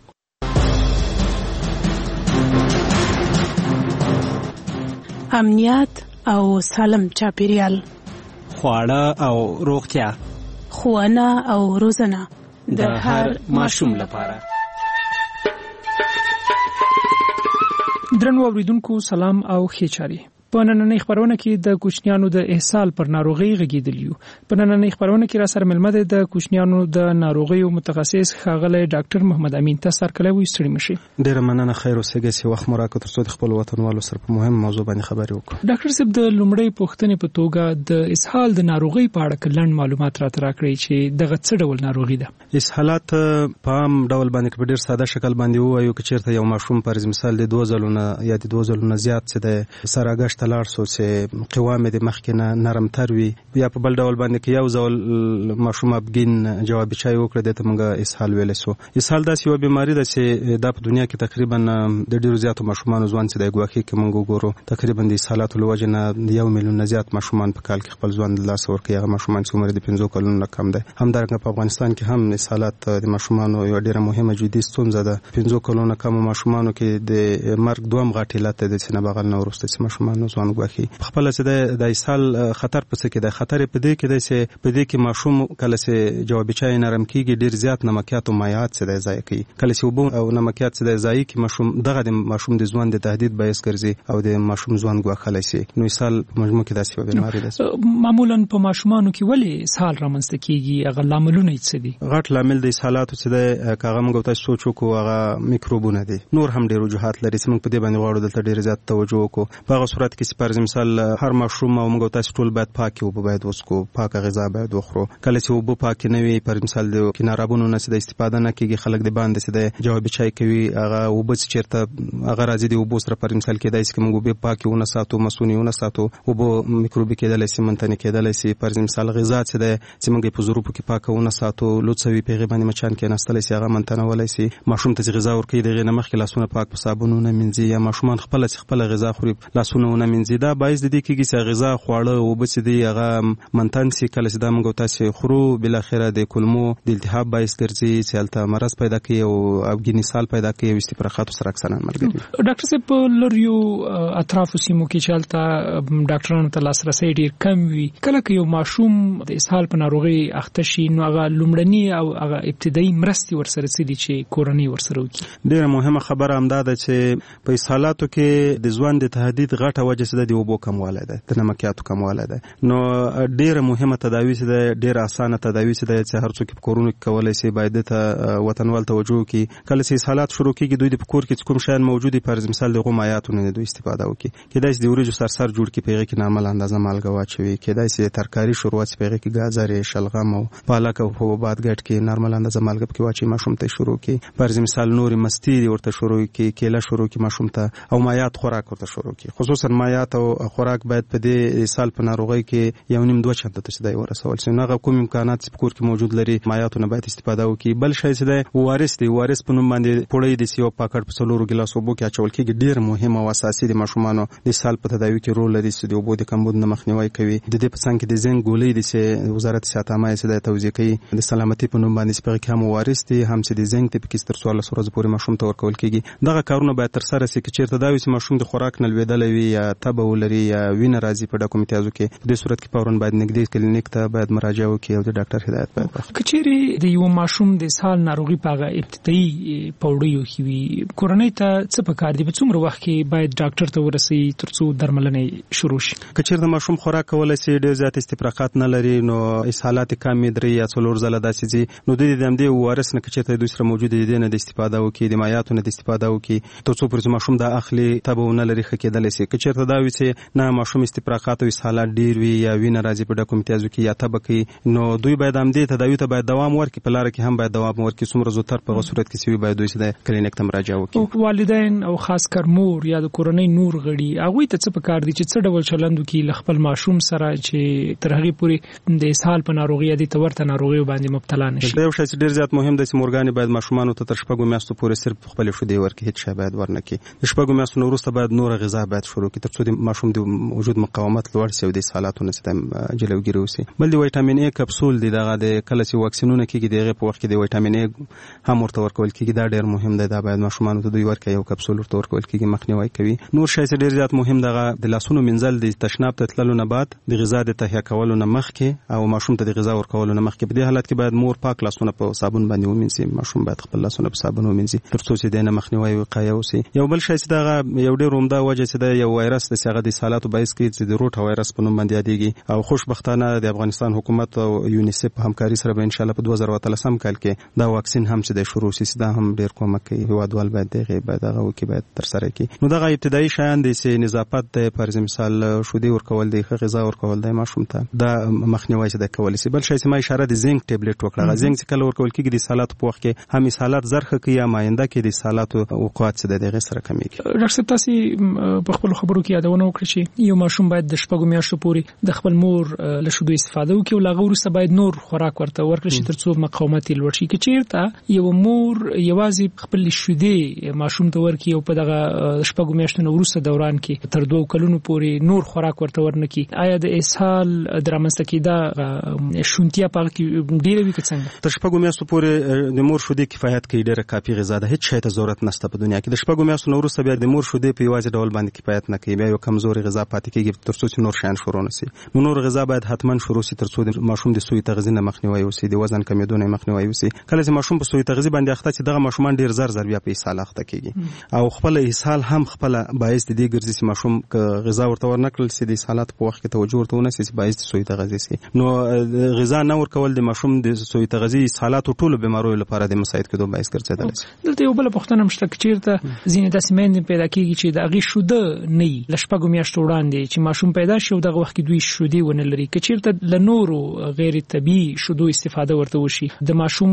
امنیت او سالم چاپیریال، خواړه او روغتیا، ښوونه او روزنه د هر ماشوم لپاره. درنو اوریدونکو سلام او ښه چاري. په نننۍ خبرونه کې د کوچنیانو د احصال پر ناروغي غږیدل یو. په نننۍ خبرونه کې را سره ملمه ده د کوچنیانو د ناروغیو متخصص ښاغلی ډاکټر محمد امین. تاسو سره کله وي ستړي مشي. ډیره مننه. خیر اوسئ چې وخت مو راکړ ترڅو د خپل وطنوالو سره په مهم موضوع باندې خبرې وکړو. ډاکټر صاحب د لومړی پوښتنې په توګه د اسهال د ناروغي په اړه کلن معلومات راته راکړئ چې دغه څه ډول ناروغي ده. اسهالات په عام ډول باندې په ډیر ساده شکل باندې وایو چې چیرته یو ماشوم پر مثال د دوه ځلونه یا د دوه ځلونه زیات څه د سراغشت لاړ سو چې قوام د مخکنه نرم تر وي یا په بل ډول باندې کې یو ځل ماشوم ابګین جواب چای وکړه د تمګه اسهال ویل سو. اسهال داسې یو بیماری ده چې د په دنیا کې تقریبا د ډیرو زیاتو ماشومان ځوان چې د ګواخي کې مونږ ګورو تقریبا د اسهالاتو لوجه نه یو میلیون زیات ماشومان په کال کې خپل ځوان د لاس ورکړي. هغه ماشومان چې عمر د پنځه کلونو نه کم دي. همدارنګه په افغانستان کې هم اسهالات د ماشومان یو ډیره مهمه جدي ستونزه ده. پنځه کلونو کم ماشومان کې د مرګ دوم غټ علت د سینه بغل نه ورسته چې ماشومان ځوان ګواخي خپل چې د اسهال خطر پسې کې د خطر په دې کې د سه په دې کې ماشوم کله چې جواب چای نرم کیږي ډیر زیات نمکیات او مایعات څه د ضایع کوي. کله چې وبو او نمکیات څه د ضایع کی ماشوم دغه د ماشوم د ځوان د تهدید باعث ګرځي او د ماشوم ځوان ګواخلی شي. نو اسهال په مجموع کې داسې یو بیماری ده. معمولا په ماشومانو کې ولې اسهال رامنځته کیږي؟ هغه لاملونه څه دي؟ غټ لامل د اسهالاتو څه د کاغه موږ تاسو سوچو کو هغه میکروبونه دي. نور هم ډیر وجوهات لري چې موږ په دې باندې غواړو دلته ډیر زیات توجه وکړو. په هغه صورت کې چې پر مثال هر ماشوم او موږ تاسو ټول باید پاکي او باید وسکو پاک غذا باید وخورو. کله چې وبو پاک نه وي پر مثال د کینارابونو نه د استفاده نه کیږي خلک د باندې چې د جواب چای کوي هغه وبو چیرته هغه راځي د وبو سره پر مثال کې دایس کې موږ به پاکي ونه ساتو مسونی ونه ساتو وبو میکروبي کېدل شي منتنه کېدل شي. پر مثال غذا چې د چې موږ په ظروفو کې پاکونه ساتو لوڅوي پیغه باندې مچان کې نستل شي هغه منتنه ولای شي. ماشوم ته غذا ورکړي دغه نه مخکې لاسونه پاک په صابون نه منځي یا ماشومان خپل خپل غذا خوري لاسونه نه ویټامین زی دا باعث د دې کېږي چې غذا خواړه او بس دي هغه منتن سي کله چې دا موږ تاسو خورو بل اخره د کولمو د التهاب باعث ګرځي چې الته مرض پیدا کوي او افغانستان پیدا کوي او استفراغات سره اکثرا ملګری. ډاکټر صاحب په لریو اطرافو سیمو کې چې الته ډاکټرانو ته لاسرسي ډیر کم وي کله کې یو ماشوم د اسهال په ناروغي اخته شي نو هغه لومړني او هغه ابتدایي مرستې ورسره سدي چې کورنۍ ورسره وکړي. ډیره مهمه خبره هم ده چې په اسهالاتو کې د ځوان د تهدید غټه وجه څه ده د اوبو کموالی ده د نمکیاتو کموالی ده. نو ډیره مهمه تداوی څه ده ډیره اسانه تداوی څه ده چې هر څوک په کورونو کې کولای شي باید ته وطنوال توجه وکړي. کله چې اسهالات شروع کیږي دوی د کور کې کوم شیان موجود دي پر مثال د غومایاتو نه دوی استفاده وکړي کېدای شي د وریجو سرسر جوړ کړي پیغه کې نامل اندازه مالګه واچوي کېدای شي ترکاری شروعات پیغه کې گازرې شلغم او پالک او حبوبات ګډ کې نارمل اندازه مالګه پکې واچي ماشوم ته شروع کړي پر مثال نوري مستی ورته شروع کړي کېله شروع کړي ماشوم ته او مایات خوراک ورته شروع کړي. خصوصا مایات او خوراک باید په دې سال په ناروغي کې یو نیم دوه چنده ته ځای ورسول شي. نو کوم امکانات په کور کې موجود لري مایاتونه باید استفاده وکړي. بل شی چې دی وارث دی وارث په نوم باندې پوړی د سیو پاکټ په څلورو ګلاس اوبو کې اچول کېږي. ډیر مهمه او اساسي د ماشومانو د سال په تداوی کې رول لري چې د اوبو د کمبود نه مخنیوي کوي. د دې په څنګ کې د زنګ ګولۍ د چې وزارت صحت عامه یې د توزیع کوي د سلامتي په نوم باندې سپږ کې هم وارث دی هم چې د زنګ ته پکې تر څوارلس ورځې پورې ماشوم ته ورکول کېږي. دغه کارونه باید تر سره شي چې چیرته دا وي چې ماشوم د خوراک نه لویدلی وي یا تبه ولري یا وینه راځي په ډاکو امتیازو کې په دې صورت کې فوراً باید نږدې کلینیک ته باید مراجعه وکړي او د ډاکټر هدایت باید واخلي. که چیرې د یو ماشوم د اسهال ناروغي په هغه ابتدایي پوړیو کې وي کورنۍ ته څه پکار دي په څومره وخت کې باید ډاکټر ته ورسي ترڅو درملنه شروع شي؟ که چیرته ماشوم خوراک کولای شي ډېر زیات استفراغات نه لري نو اسهالات کم درې یا څلور ځله داسې دي نو د دې د همدې وارث نه که چیرته دوی سره موجود دي نه د استفاده وکړي د مایاتو نه د استفاده وکړي ترڅو پورې ماشوم دا اخلي تبه نه لري ښه کېدلی شي. که چیرته دا وي چې نه ماشوم استفراغات او اسهالات ډېر وي یا وینه راځي په ډاکو امتیازو کې یا تبه کوي نو دوی باید همدې تداوي ته باید دوام ورکړي په لاره کې هم باید دوام ورکړي څومره زودتر په صورت کې سوي باید دوی د کلینیک ته مراجعه وکړي. والدین او خاص کر مور یا د کورنۍ نور غړي هغه ته څه پکار دي چې څه ډول چلند وکړي خپل ماشوم سره چې تر هغه پورې د اسهال په ناروغي دي تورته ناروغي باندې مبتلا نشي. دا یو شی ډیر زیات مهم دی چې مورګان باید ماشومان ته تر شپږو میاشتو پورې صرف خپل شودې ورکړي هیڅ شی باید ورنکړي. د شپږو میاشتو وروسته باید نور غذا باید شروع کړي ترڅو د ماشوم د وجود مقاومت لوړ شي او د اسهالاتو نه ستم جلوګیری وشي. بل د ویټامین ای کپسول دی دغه د کله چې واکسینونه کیږي دغه په وخت کې د ویټامین ای هم ورته ورکول کیږي دا ډیر مهم دی دا باید ماشومان ته دوی ورکړي یو کپسول ورته ورکول کیږي مخنیوي کوي. نور شی چې ډیر زیات مهم دغه د لاسونو منځل د تشناب ته تللو نه بعد د غذا د تهیه کولو نه مخکې او ماشوم ته د غذا ورکولو نه مخکې په دې حالت کې باید مور پاک لاسونه په صابون باندې ومینځي ماشوم باید خپل لاسونه په صابون ومینځي ترڅو چې د نه مخنیوي وقایه وشي. یو بل شی چې دغه یو ډیر عمده وجه چې د یو وایرس د سیغه د اسهالاتو باعث کیږي چې د روټ وایرس په نوم باندې یادېږي او خوشبختانه د افغانستان حکومت او یونیسف په همکاري سره به ان شاء الله په دوه زره اتلسم کال کې دا واکسین هم چې د شروع شي دا هم ډیر کومک کوي. هیوادوال باید دغه باید هغه وکي باید تر سره کړي. نو دغه ابتدایي شیان دي چې نظافت د فرض مثال شودې ورکول دی ښه غذا ورکول دی ماشوم ته دا مخنیوي چې د کولای شي. بل شی چې ما اشاره د زنک ټابلیټ وکړه زنک چې کله ورکول کېږي د اسهالاتو په وخت کې هم اسهالات زرخه کوي یا ماینده کې د اسهالاتو وقوعات چې دغه سره کمیږي. ډاکټر صاحب تاسو په خپل خبرو کې یادونه وکړه چې یو ماشوم باید د شپږو میاشتو پورې د خپل مور له شودو استفاده وکړي او له هغه وروسته باید نور خوراک ورته ورکړي شي ترڅو مقاومت یې لوړ شي. که چیرته یو مور یوازې خپل شودې ماشوم ته ورکړي او په دغه شپږو میاشتو نه وروسته دوران کې تر دوه کلونو پورې نور خوراک ورته ورنکړي آیا د اسهال د رامنځته کېدا شونتیا په کې ډیره وي که څنګه؟ تر شپږو میاشتو پورې د مور شودې کفایت کوي ډیره کافي غذا ده هیڅ شی ته ضرورت نشته په دنیا کې. د شپږو میاشتو نه وروسته بیا د مور شودې په یوازې ډول باندې کفایت نه کوي بیا یو کمزوري غذا پاتې کېږي ترڅو چې نور شیان شروع نشي. نو نور غذا باید حتما شروع شي ترڅو د ماشوم د سوی تغذیه نه مخنیوي وشي د وزن کمیدو نه مخنیوي وشي. کله چې ماشوم په سوی تغذیه باندې اخته چې دغه ماشومان ډیر زر زر بیا په اسهال اخته کېږي او خپل اسهال هم خپل باعث د دې ګرځي چې ماشوم ک غذا ورته ورنکړل سي د اسهالات په وخت کې توجه ورته ونه سي باعث د سوی تغذیه سي. نو غذا نه ورکول د ماشوم د سوی تغذیه اسهالات ټولو بیماریو لپاره د مساعد کېدو باعث ګرځیدل شي. دلته یو بل پوښتنه مشته چیرته ځینې داسې مېندې پیدا کېږي چې د هغې شوده نه وي له شپږو میاشتو وړاندې چې ماشوم پیدا شي او دغه وخت کې دوی شودې ونه لري. که چیرته له نورو غیر طبیعي شودو استفاده ورته وشي د ماشوم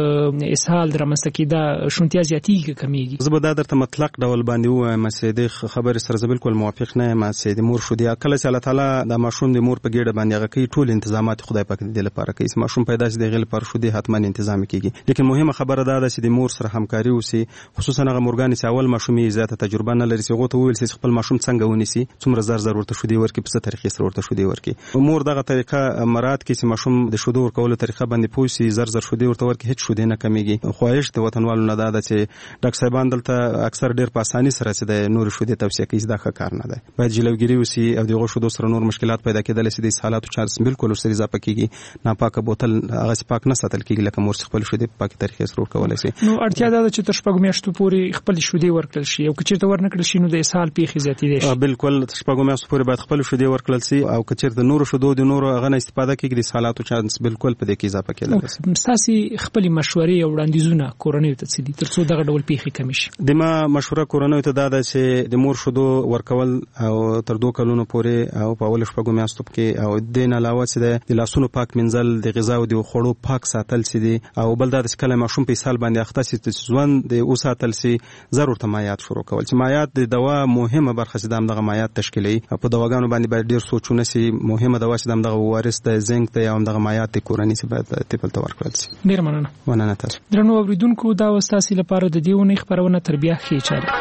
د اسهال د رامنځته کېدا شونتیا زیاتېږي که کمیږي؟ زه به دا درته مطلق ډول باندې ووایم چې د خبرې سره زه بالکل موافق نه یم چې د مور شودې کله چې الله تعالی د ماشوم د مور په ګېډه باندې هغه کوي ټول انتظامات خدای پاک دې لپاره کوي چې ماشوم پیدا شي د هغې لپاره شودې حتما انتظام کېږي. لیکن مهمه خبره دا ده چې د مور سره همکاري وشي خصوصا هغه مورګانې چې اول ماشوم یې زیاته تجربه نه لري چې هغو ته وویل شي خپل ماشوم څنګه څنګه ونیسي څومره زر زر ورته شودې ورکړي په څه طریقې سره ورته شودې ورکړي مور دغه طریقه مراد کې چې ماشوم د شودو ورکولو طریقه باندې پوه شي زر زر شودې ورته ورکړي هیڅ شودې نه کمیږي خواهش د وطنوالو نه ده چې ډاکټر صاحبان دلته اکثر ډیر په اساني سره چې د نور شودې توصیه کوي دا ښه کار نه دی باید جلوګیری وسی او دغه شودو سره نور مشکلات پیدا کېدل چې د حالاتو چانس بالکل سره اضافه کیږي ناپاکه بوتل هغه پاک نه ساتل کیږي لکه مور خپل شودې پاکي طریقې سره ورکولای شي نو اړتیا ده چې تر شپږ میاشتو پورې خپل شودې ورکړل شي او که چیرته ورنکړل شي نو د اسهال پیښې زیاتې دي بالکل تر شپږ میاشتو پورې باید خپل شودې ورکړل شي او که چیرته نور شودو د نور هغه نه استفاده کیږي د حالاتو چانس بالکل په دې کې اضافه کېدل شي ساسي خپل مشورې او وړاندیزونه کورنۍ ته څه دي ترڅو دغه ډول پیښې کم شي د ما مشوره کورنۍ ته دا ده چې د مور شودو ورکول او تر دوه کلونو پورې او په اول شپږو میاشتو کې او د نه علاوه چې د لاسونو پاک منځل د غذا او د خوړو پاک ساتل سي دي او بل دا چې کله ماشوم په سال باندې اخته سي چې ژوند د اوساتل سي ضرورت مایات شروع کول چې مایات د دوا مهمه برخه سي د دغه مایات تشکیلي په دواګانو باندې باید ډیر سوچونه سي مهمه دوا چې دغه وارث د زنک ته او دغه مایات کورنۍ سي باید تپل ته ورکړل سي ډیر مننه مننه تاسو درنو اوریدونکو دا وستاسي لپاره د دیونه خبرونه تربیه خې چاره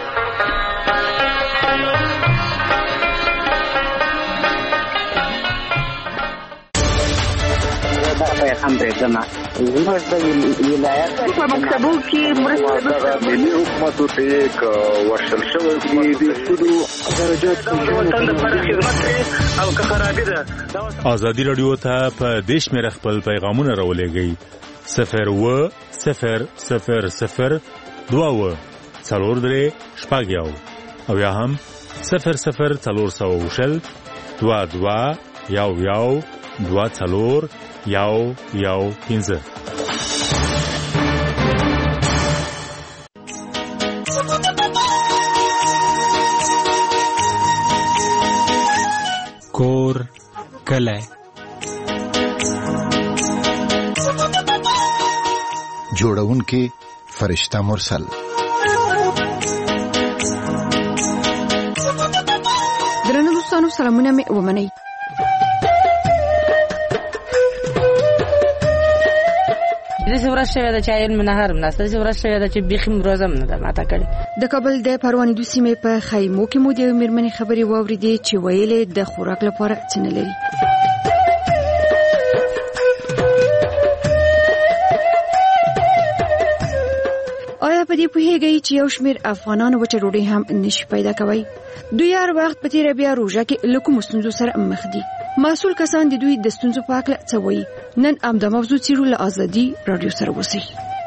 هم برېښنا زموږ د ولایت په مکتبو کې مرسته ملي حکومتو ته یک ورشل شوی د سودو درجات وطن لپاره خدمت کوي او که خرابې ده ازادي رادیو ته په دیش مې خپل پیغامونه راولېږئ صفر و صفر صفر صفر دوا و څلور درې شپږ یو او یا هم صفر صفر څلور سوه وشل دوا دوا یو یو دوا څلور یو یو پنځه کور کله جوړونکي فرشتہ مرسل درنو دوستانو سلامونه مې ومنئ د څورا شوی د چاین منهرم نه د څورا شوی د چې بيخم روزم نه ده ماته کړي د کابل د پروانې د سیمې په خیمو کې مو د میرمنې خبري واوریدي چې ویلې د خوراک لپاره څه نه لري آیا په دې پوهیږئ چې یو شمېر افغانانو وچه ډوډۍ هم نشي پیدا کوي دوی هر وخت په تیره بیا روژه کې له کومو ستونزو سره مخ دي مسؤل کسان د دوی د ستونزو په اړه څه وایي نن امدا موضوع څیړو له ازادي رادیو سره وسی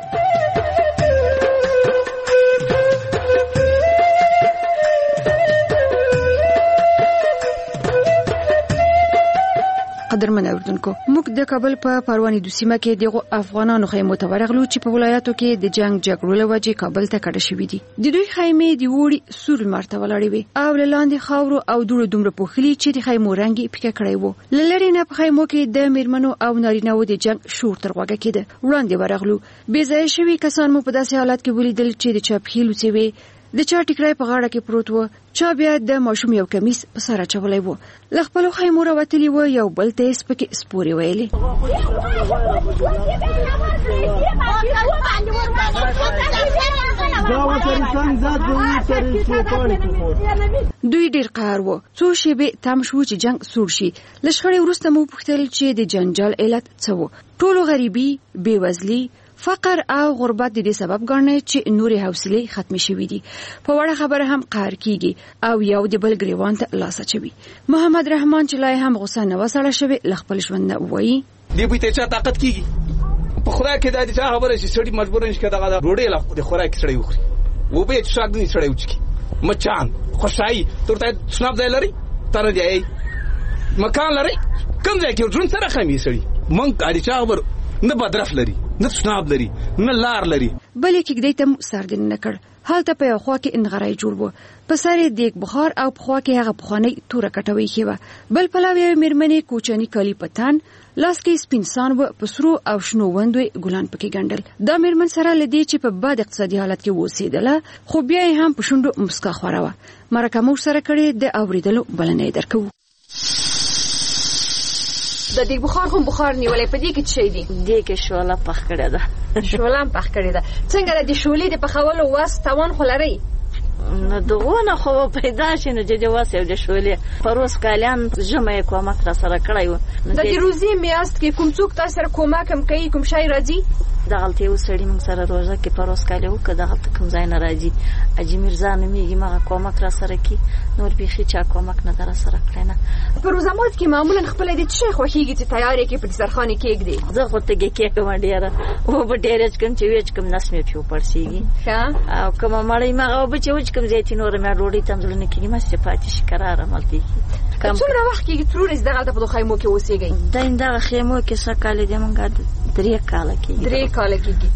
قدرمن اوردونکو موږ د کابل په پروانې د سیمه کې دغه افغانانو خیمو ته ورغلو چې په ولایتو کې د جنگ جګړو له وجې کابل ته کډه شوې دي د دوی خیمې د وړي سور مرته ولاړې وي او لاندې خاورو او دوړو دومره پوخلي چې د خیمو رنګ یې پکې کړی وو لری نه په خیمو کې د میرمنو او نارینه‌و د جنگ شور تر غوږه کېده وړاندې ورغلو بې ځای شوي کسان مو په داسې حالت کې ولیدل چې د چاپ خېلو څوي د چا ټیکرای په غاړه کې پروت و چا بیا د ماشوم یو کمیس په سر اچولی و له خپلو خیمو راوتلي و یو بل ته یې سپکې سپورې ویلې دوی ډېر قهر و څو شېبې تم شو چې جنگ سوړ شي له شخړې وروسته مو وپوښتل چې د جنجال علت څه و ټولو غریبي بېوزلي فقر او غربت د دې سبب ګڼي چې نورې حوصلې ختم شوي دي په وړه خبره هم قهر کیږي او یو د بل ګریوان ته لاس اچوي محمد رحمان چې لای هم غوسه نه وسړه شوی ل خپل ژوند نه وایي دې بوی ته چا طاقت کیږي په خدای کې د چا خبره چې سړی مجبور نشي کېدغه د ډوډۍ له د خوراک سړی وخوري و به چې شاګ نه سړی وچکی مچان خوشای ترته سناب دی لري تر دی مکان لري کوم ځای کې ژوند سره خمي سړی مونږ اړ چا خبر نه بدرف لري نه سناب لري نه لار لري بلې کې دې ته سر دین نه کړ هلته په خوا کې انغړای جوړ وو په سره دیګ بخار او په خوا کې هغه بخاني توره کټوي کیوه بل پلاوی میرمنې کوچنی کلی پتان لاس کې سپینسان و پسرو او شنو وندوي ګلان پکې ګندل دا میرمن سره لدی چې په بد اقتصادي حالت کې وسیدله خو بیا هم په شونډو مسکا خوراوه مرکه مو سره کړي د اوریدلو بلنې درکو د دې بخار هم بخار نیولې په دې کې څه دي دې کې شوله پخ کړه ده شوله پخ کړه ده څنګه د شولې د پخولو واس توان خلري نو دغونه خو پیدا شي نو چې واسه یو د شولې پروس کالیان جمع کومک را سره کړی و د دې روزي میاشت کې کوم څوک تاسو سره کومک هم کوي کوم شای راځي دغلته یو سړی موږ سره روزه کې پروس کالی وکړه دغلته کوم ځای نه راځي اجي میرزا نومیږي ما کومک را سره کی نور بيخي چا کومک نه در سره کړی نه په روزمات کې معمولا خپل د څه خوخيږي چې تیاری کې په سرخانه کې کېږي زه خو ته کې کوم ډیره او په ډیره کوم چې وېچ کوم نس مې پیو پړسیږي ها او کوم مړی ما او به چې وېچ کوم زیتی نور مې ډوډۍ تمزل نه کېږي ما چې پاتې شي قرار عملتي کوم څومره وخت کې ترور از دغه په خیمو کې اوسېږي دا دا خیمو کې څه کال دې مونږه درې کال کې درې کال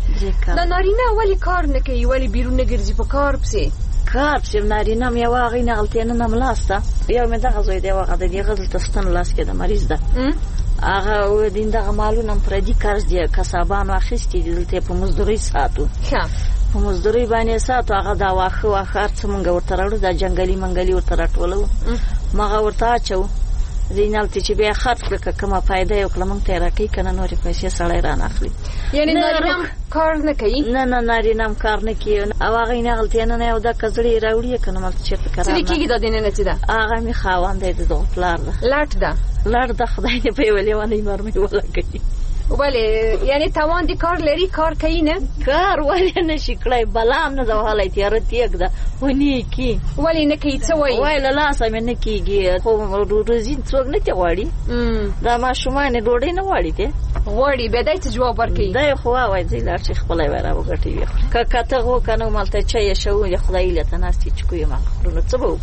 کې دا نارینه ولی کار نه کوي ولی بیرون نه ګرځي په کار پسې کار چې نارینه مې واغې نه غلطي نه ملاسته یو مې دغه زوی دی واغه د دې غزل تستن لاس کې د مریض ده هغه و دین دغه مالونه پردي قرض دی کسبانو اخیستي دلته په مزدوري ساتو ښه په مزدوري باندې ساتو هغه دا واخه واخر څه مونږ ورته راوړو دا جنگلي منګلي ورته راټولو مغه ورته چو زینالتي چې بیا خرڅ کړه کومه فائدہ یو کلمنګ ته راکې کنه نورې پیسې سړی را ناخلي یعنی نارینه کار نه کوي نه نه نارینه کار نه کوي او هغه نه غلطي نه نه دا کزړی راوړي کنه مل چې فکر نه څه کیږي دا دینه نه چې دا هغه می خاوند دی د پلار ده لاټ ده لاټ ده خدای دې په ویلې ونه مرمي ولا کوي ولی یعنی توان دی کار لري کار کوي نه کار ولی نشي کړای بلام نه زوالای تیار تیګ ده ونی کی ولی نه کوي څه وای وای لاله سم نه کیږي خو روزي څوک نه تی غواړي دا ما شومانه ډوډۍ نه غواړي ته غواړي به دای ته جواب ورکړي دا خو وای ځي لار چې خپل وره وګټي که کته غو کنه مالته چي شو یا خدای له تناستي چکوي ما خورنه څه به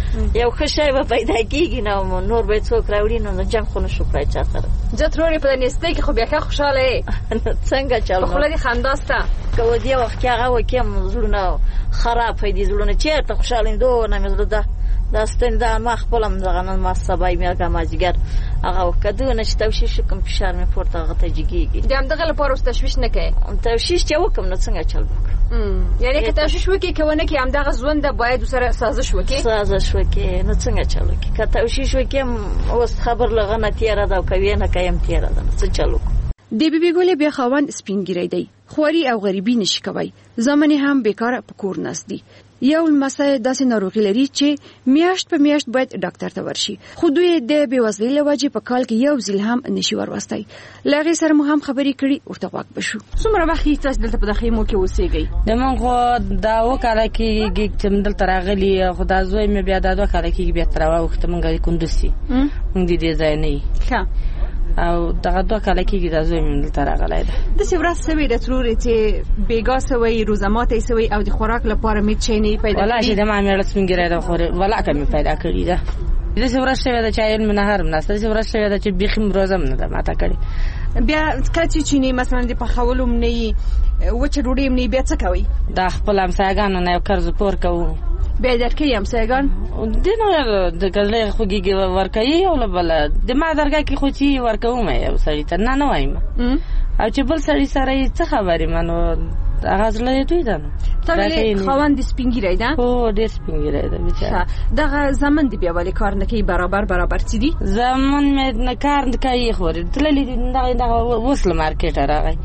یو خشای به پیدا کیږي نو نور به څوک راوړي نو جنگ خو نشو کړای چا سره جتروري په نسته کې خو بیا ښه خوشاله څنګه چالو خو لري خنداسته کو دی وخت هغه وکم زړونه خراب پیدي زړونه چیرته خوشاله دوه نه مزله ده دا ستن دا ما خپلم دغه نن ما سبای مې غمازګر هغه کده نشته توشیش کوم فشار مې پورته غته جګیږي د هم دغه لپاره تشویش نه کوي توشیش چې وکم نو څنګه چل وکړم یعنی که توشیش وکي کونه کې هم دغه ژوند باید سره سازش وکي سازش وکي نو څنګه چل وکي که توشیش وکم اوس خبر لغنه تیرا دا کوي نه کایم تیرا دا څه چلو د بیبي ګولې بیا خوان سپینګری دی خوري او غریبي نشي کوي ځمنه هم بیکاره پکور نسدي یو مسای داسې ناروغي لري چې میاشت په میاشت باید ډاکټر ته ورشي خو دوی د بیوزلۍ له وجې په کال کې یو ځل هم نشي وروستای لغې سره مو هم خبرې کړي ورته واک بشو څومره وخت تاسو دلته په دخیمو کې اوسېږئ د مونږ دا وکړه کې چې دلته راغلي خدا زوی مې بیا دا دوه کال کې بیا تر وخت مونږ کوندسي مونږ دې ځای نه ښه او دغه دوه کال کې د زوی مې دلته راغلی ده د سیورات سوي د تروري چې بیګا سوي روزماتې سوي او د خوراک لپاره می چینی پیدا ولا چې د ما مې رسمنګره ده خوري ولا کمې پیدا کړی ده د سیورات شوی د چای من هرم نه د سیورات شوی د چې بخیم روزم نه ده ماته کړی بیا کچې چینی مثلا د پخولم نه و چې ډوډۍ نه بیا څه کوي دا خپل امساګانو نه قرض پور کوو به درکې هم سیګان دنه د کله خوګي ورکې او بل د ما درګه کې خو چې ورکوم یو سړی ته نه نه وایم او چې بل سړی سره څه خبرې منو هغه زله دوی ده ته خوان د سپینګری ده او د سپینګری ده بچا دغه زمن دی بیا ولی کار نه کوي برابر برابر چي دي زمن مې نه کار نه کوي خو تللی دي دغه دغه وسله مارکیټ راغی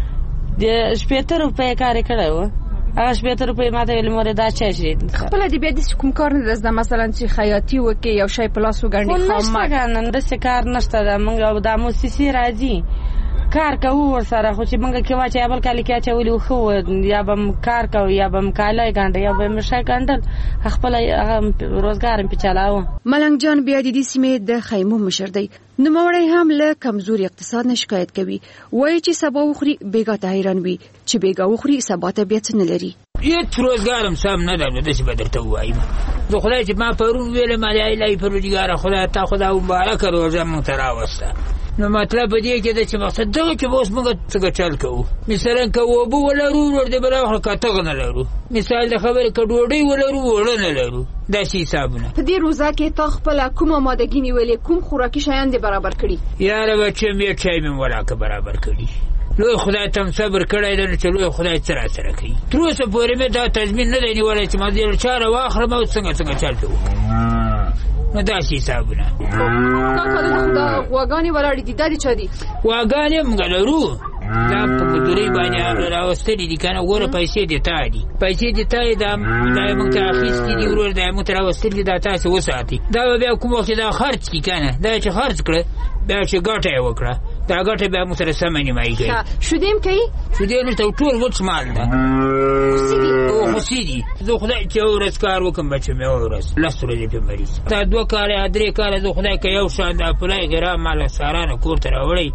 د شپږ روپۍ کار کړو هغه شپږ روپۍ ماته ویل مور دا چا شي خپل دې بیا د کوم کار نه زده مثلا چې خیاطي وکي یو شی پلاس وګڼي خامه نن د څه کار نشته دا مونږ د موسسي راځي کار کوو ور سره خو چې مونږ کې واچې بل کال کې چولې خو یا بم کار کوو یا بم کالای ګاندې یا بم شای ګاندل خپل روزګار په چلاو ملنګ جان بیا د دې سیمې د خیمو مشر دی نو موري هم له کمزوري اقتصاد نه شکایت کوي وایي چې سبا وخوري بیګا ته حیران وي چې بیګا وخوري سبا ته بیا څه نه لري هیڅ روزګارم سم نه ده د څه بدرته وایم زه خدای چې ما پرون ویل ما لا اله الا الله خدای ته خدای مبارک روزه مون تراوسته نو مطلب دې کې د چې مقصد دغه چې اوس موږ څنګه چل کوو مثلا کوو بو ولرو ور دې بل اخر کاته نه لرو مثال د خبره کډوډي ولرو ورنه لرو د شي حسابونه په دې روزه کې تا خپل کومه مادهګی نیولې کوم خوراکي شیان دې برابر کړی یاره بچې مې چای مې ولاکه برابر کړی لوی خدای تم صبر کړی دی چې لوی خدای سره سره کوي تر اوسه پورې مې دا تضمین نه دی نیولای چې ما دې چاره واخلم او څنګه څنګه چل کوو نو دا شي حسابونه دا کله دا واګانی ولاړې دي دا چا دي واګانی موږ لرو دا په مزدورۍ باندې راوستلي دي که نه ګوره پیسې دې تا دي پیسې دې تا دي دا دا یې موږ ته اخیستي دي ورور دا یې موږ ته راوستلي دي دا تاسې وساتئ دا به بیا کوم وخت دا خرڅ کړي که نه دا چې خرڅ کړه بیا چې ګټه یې وکړه دا ګټه بیا موږ سره سمه نیمایي کوي شودې هم کوي شودې نشته ټول وچ مال ده خوسي دي زه خدای چې یو ورځ کار وکړم بچه مې یوه ورځ لس ورځې پرې مریض دا دوه کاله یا درې کاله زه خدای که یو شان دا پلی ګرام ماله سارانه کور ته راوړی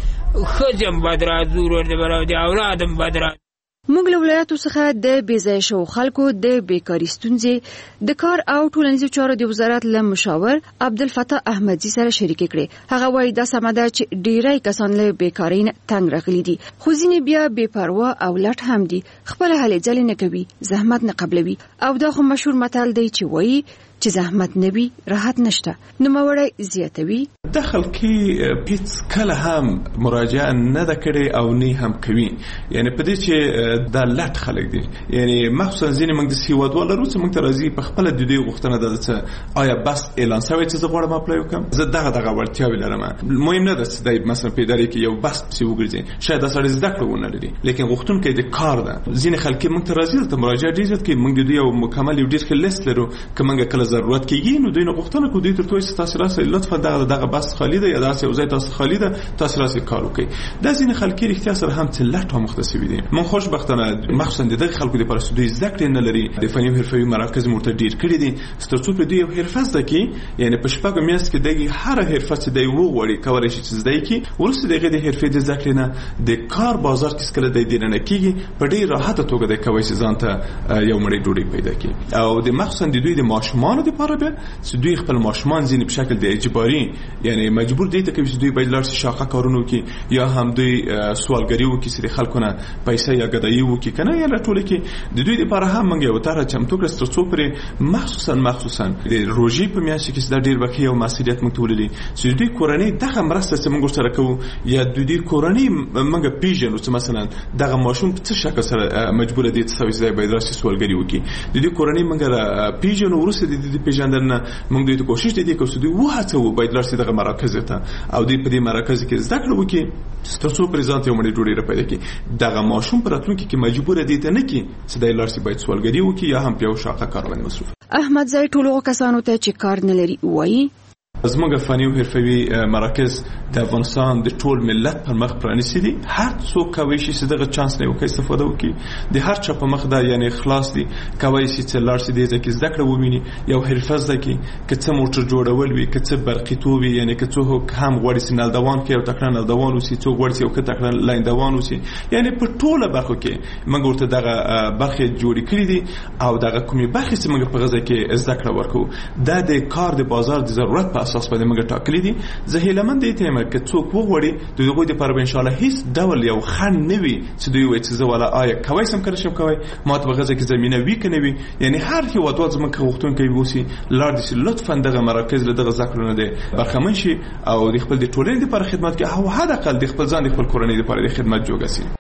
ښځې هم بد راځو ورور دې به راوړي اولاد هم بد راځي موږ له ولایاتو څخه د بېځایه شوو خلکو د بیکاري ستونزې د کار او ټولنیزو چارو د وزارت له مشاور عبدالفتاح احمدزي سره شریکې کړې. هغه وایي دا سمه ده چې ډېری کسان له بیکارۍ نه تنګ راغلي دي خو ځینې بیا بې پروا او لټ هم دي خپله هلې ځلې نه کوي زحمت نه قبلوي او دا خو مشهور متل دی چې وایي چې زحمت نه وي راحت نشته. نوموړی زیاتوي د خلکي هیڅ کله هم مراجعه نه ده کړې او نه هم کوي یعنی په دې چې دا لټ خلک دي یعنی مخصوصا ځینې موږ د هېوادوال لرو چې موږ ته راځي په خپله د دوی غوښتنه ده چې آیا بس اعلان شوی چې زه غواړم اپلای وکړم زه دغه دغه وړتیاوې لرم مهم نه ده چې دی مثلا په ادارې کې یو بس پسې وګرځي شاید دا سړی زده کړه ونه لري لیکن غوښتونکی د کار ده ځینې خلک موږ ته راځي دلته مراجعه ډېر زیات کوي موږ د دوی یو مکمل یو ډېر ښه لیست لرو که موږ کله ضرورت کېږي نو دوی نه غوښتنه کوو دوی تر ټولو چې تاسې راسئ لطفا دغه دغه بس خالي ده یا داسې یو ځای تاسو خالي ده تاسې راسئ کار وکړئ دا ځینې خلک رښتیا سره هم څه لټ او مخته سوي دي موږ خوشبختانه مخصوصا د دغه خلکو دپاره چې دوی زده کړې نه لري د فني او حرفوي مراکز مو ورته ډېر کړي دي تر څو پرې دوی یو حرفه زده کړي یعنې په شپږو میاشتو کې دغې هره حرفه چې دی وغواړي کولی شي چې زده یې کړي وروسته د هغې د حرفې د زده کړې نه د کار بازار کې هېڅکله دی دننه کېږي په ډېر راحته توګه دی کولی شي ځان ته یو مړۍ ډوډۍ پیدا کړي او د مخصوصا د دوی د ماشومانو دپاره بیا چې دوی خپل ماشومان ځینې په شکل د اجباري یعنی مجبور دی ته کوي چې دوی باید لاړ شي شاقه کارونه وکړي یا هم دوی سوالګري وکړي چې د خلکو نه پیسې یا ګدایي وکړي که نه یا لټوله کې د دوی دپاره هم موږ یوه طرحه چمتو کړه تر څو پرې مخصوصا مخصوصا د روژې په میاشت کې چې دا ډېر به ښه یو مسؤلیت موږ ته ولري چې د دوی کورنۍ دغه مرسته چې موږ ورسره کوو یا د دوی کورنۍ موږ پېژنو چې مثلا دغه ماشوم په څه شکل سره مجبوره دی چې سوی ځای باید راشي سوالګري وکړي د دوی کورنۍ موږ پېژنو وروسته د دوی پېژندنه موږ دوی ته کوشش دی کوو چې دوی وهڅوو باید لاړ شي دغه مراکز ته او دوی په دې مراکز کې زده کړه وکړي تر څو پرې ځان ته یو مړۍ ډوډۍ را پیدا کړي دغه ماشوم په راتلونکي کې مجبوره دی ته نه کړي چې دی لاړ شي باید سوالګري وکړي یا هم په یو شاقه کار باندې مصروف. احمدزی ټولو کسانو ته چې کار نه لري وایي زموږ فني او حرفوي مراکز د افغانستان د ټول ملت پر مخ پرانیستي دي هر څوک کولی شي چې دغه چانس نه وکړي استفاده وکړي د هر چا په مخ دا یعنی خلاص دي کولی شي چې لاړ شي دې ځای کې زده کړه وویني یو حرفه زده کړي که څه موټر جوړول وي که څه برقیتوب وي یعنی که څوک هم غواړي چې نلدوان کړي یو تکړه نلدوان اوسي څوک غواړي چې یو ښه تکړه لاندوان اوسي یعنی په ټوله برخو کې موږ ورته دغه برخې جوړې کړي دي او دغه کومې برخې چې موږ په غزه کې زده کړه ورکوو دا د کار د بازار د ضرورت په اساس باندې موږ ټاکلي دي زه هیلهمند یم که څوک وغواړي د هغوی دپاره به انشاءالله هیڅ ډول یو خنډ نه وي چې دوی وایي چې زه والا آیا کوی شم که نشم کوی ما ته په غزه کې زمینه وي که نه وي یعنی هر هېوادوال زموږ که غوښتونکی اوسي لاړ دي چې لطفا دغه مراکز له دغه زده کړو نه دی برخمن شي او د خپل د ټولنې دپاره خدمت کوي او حداقل د خپل ځان د خپل کورنۍ دپاره د خدمت جوګه سي.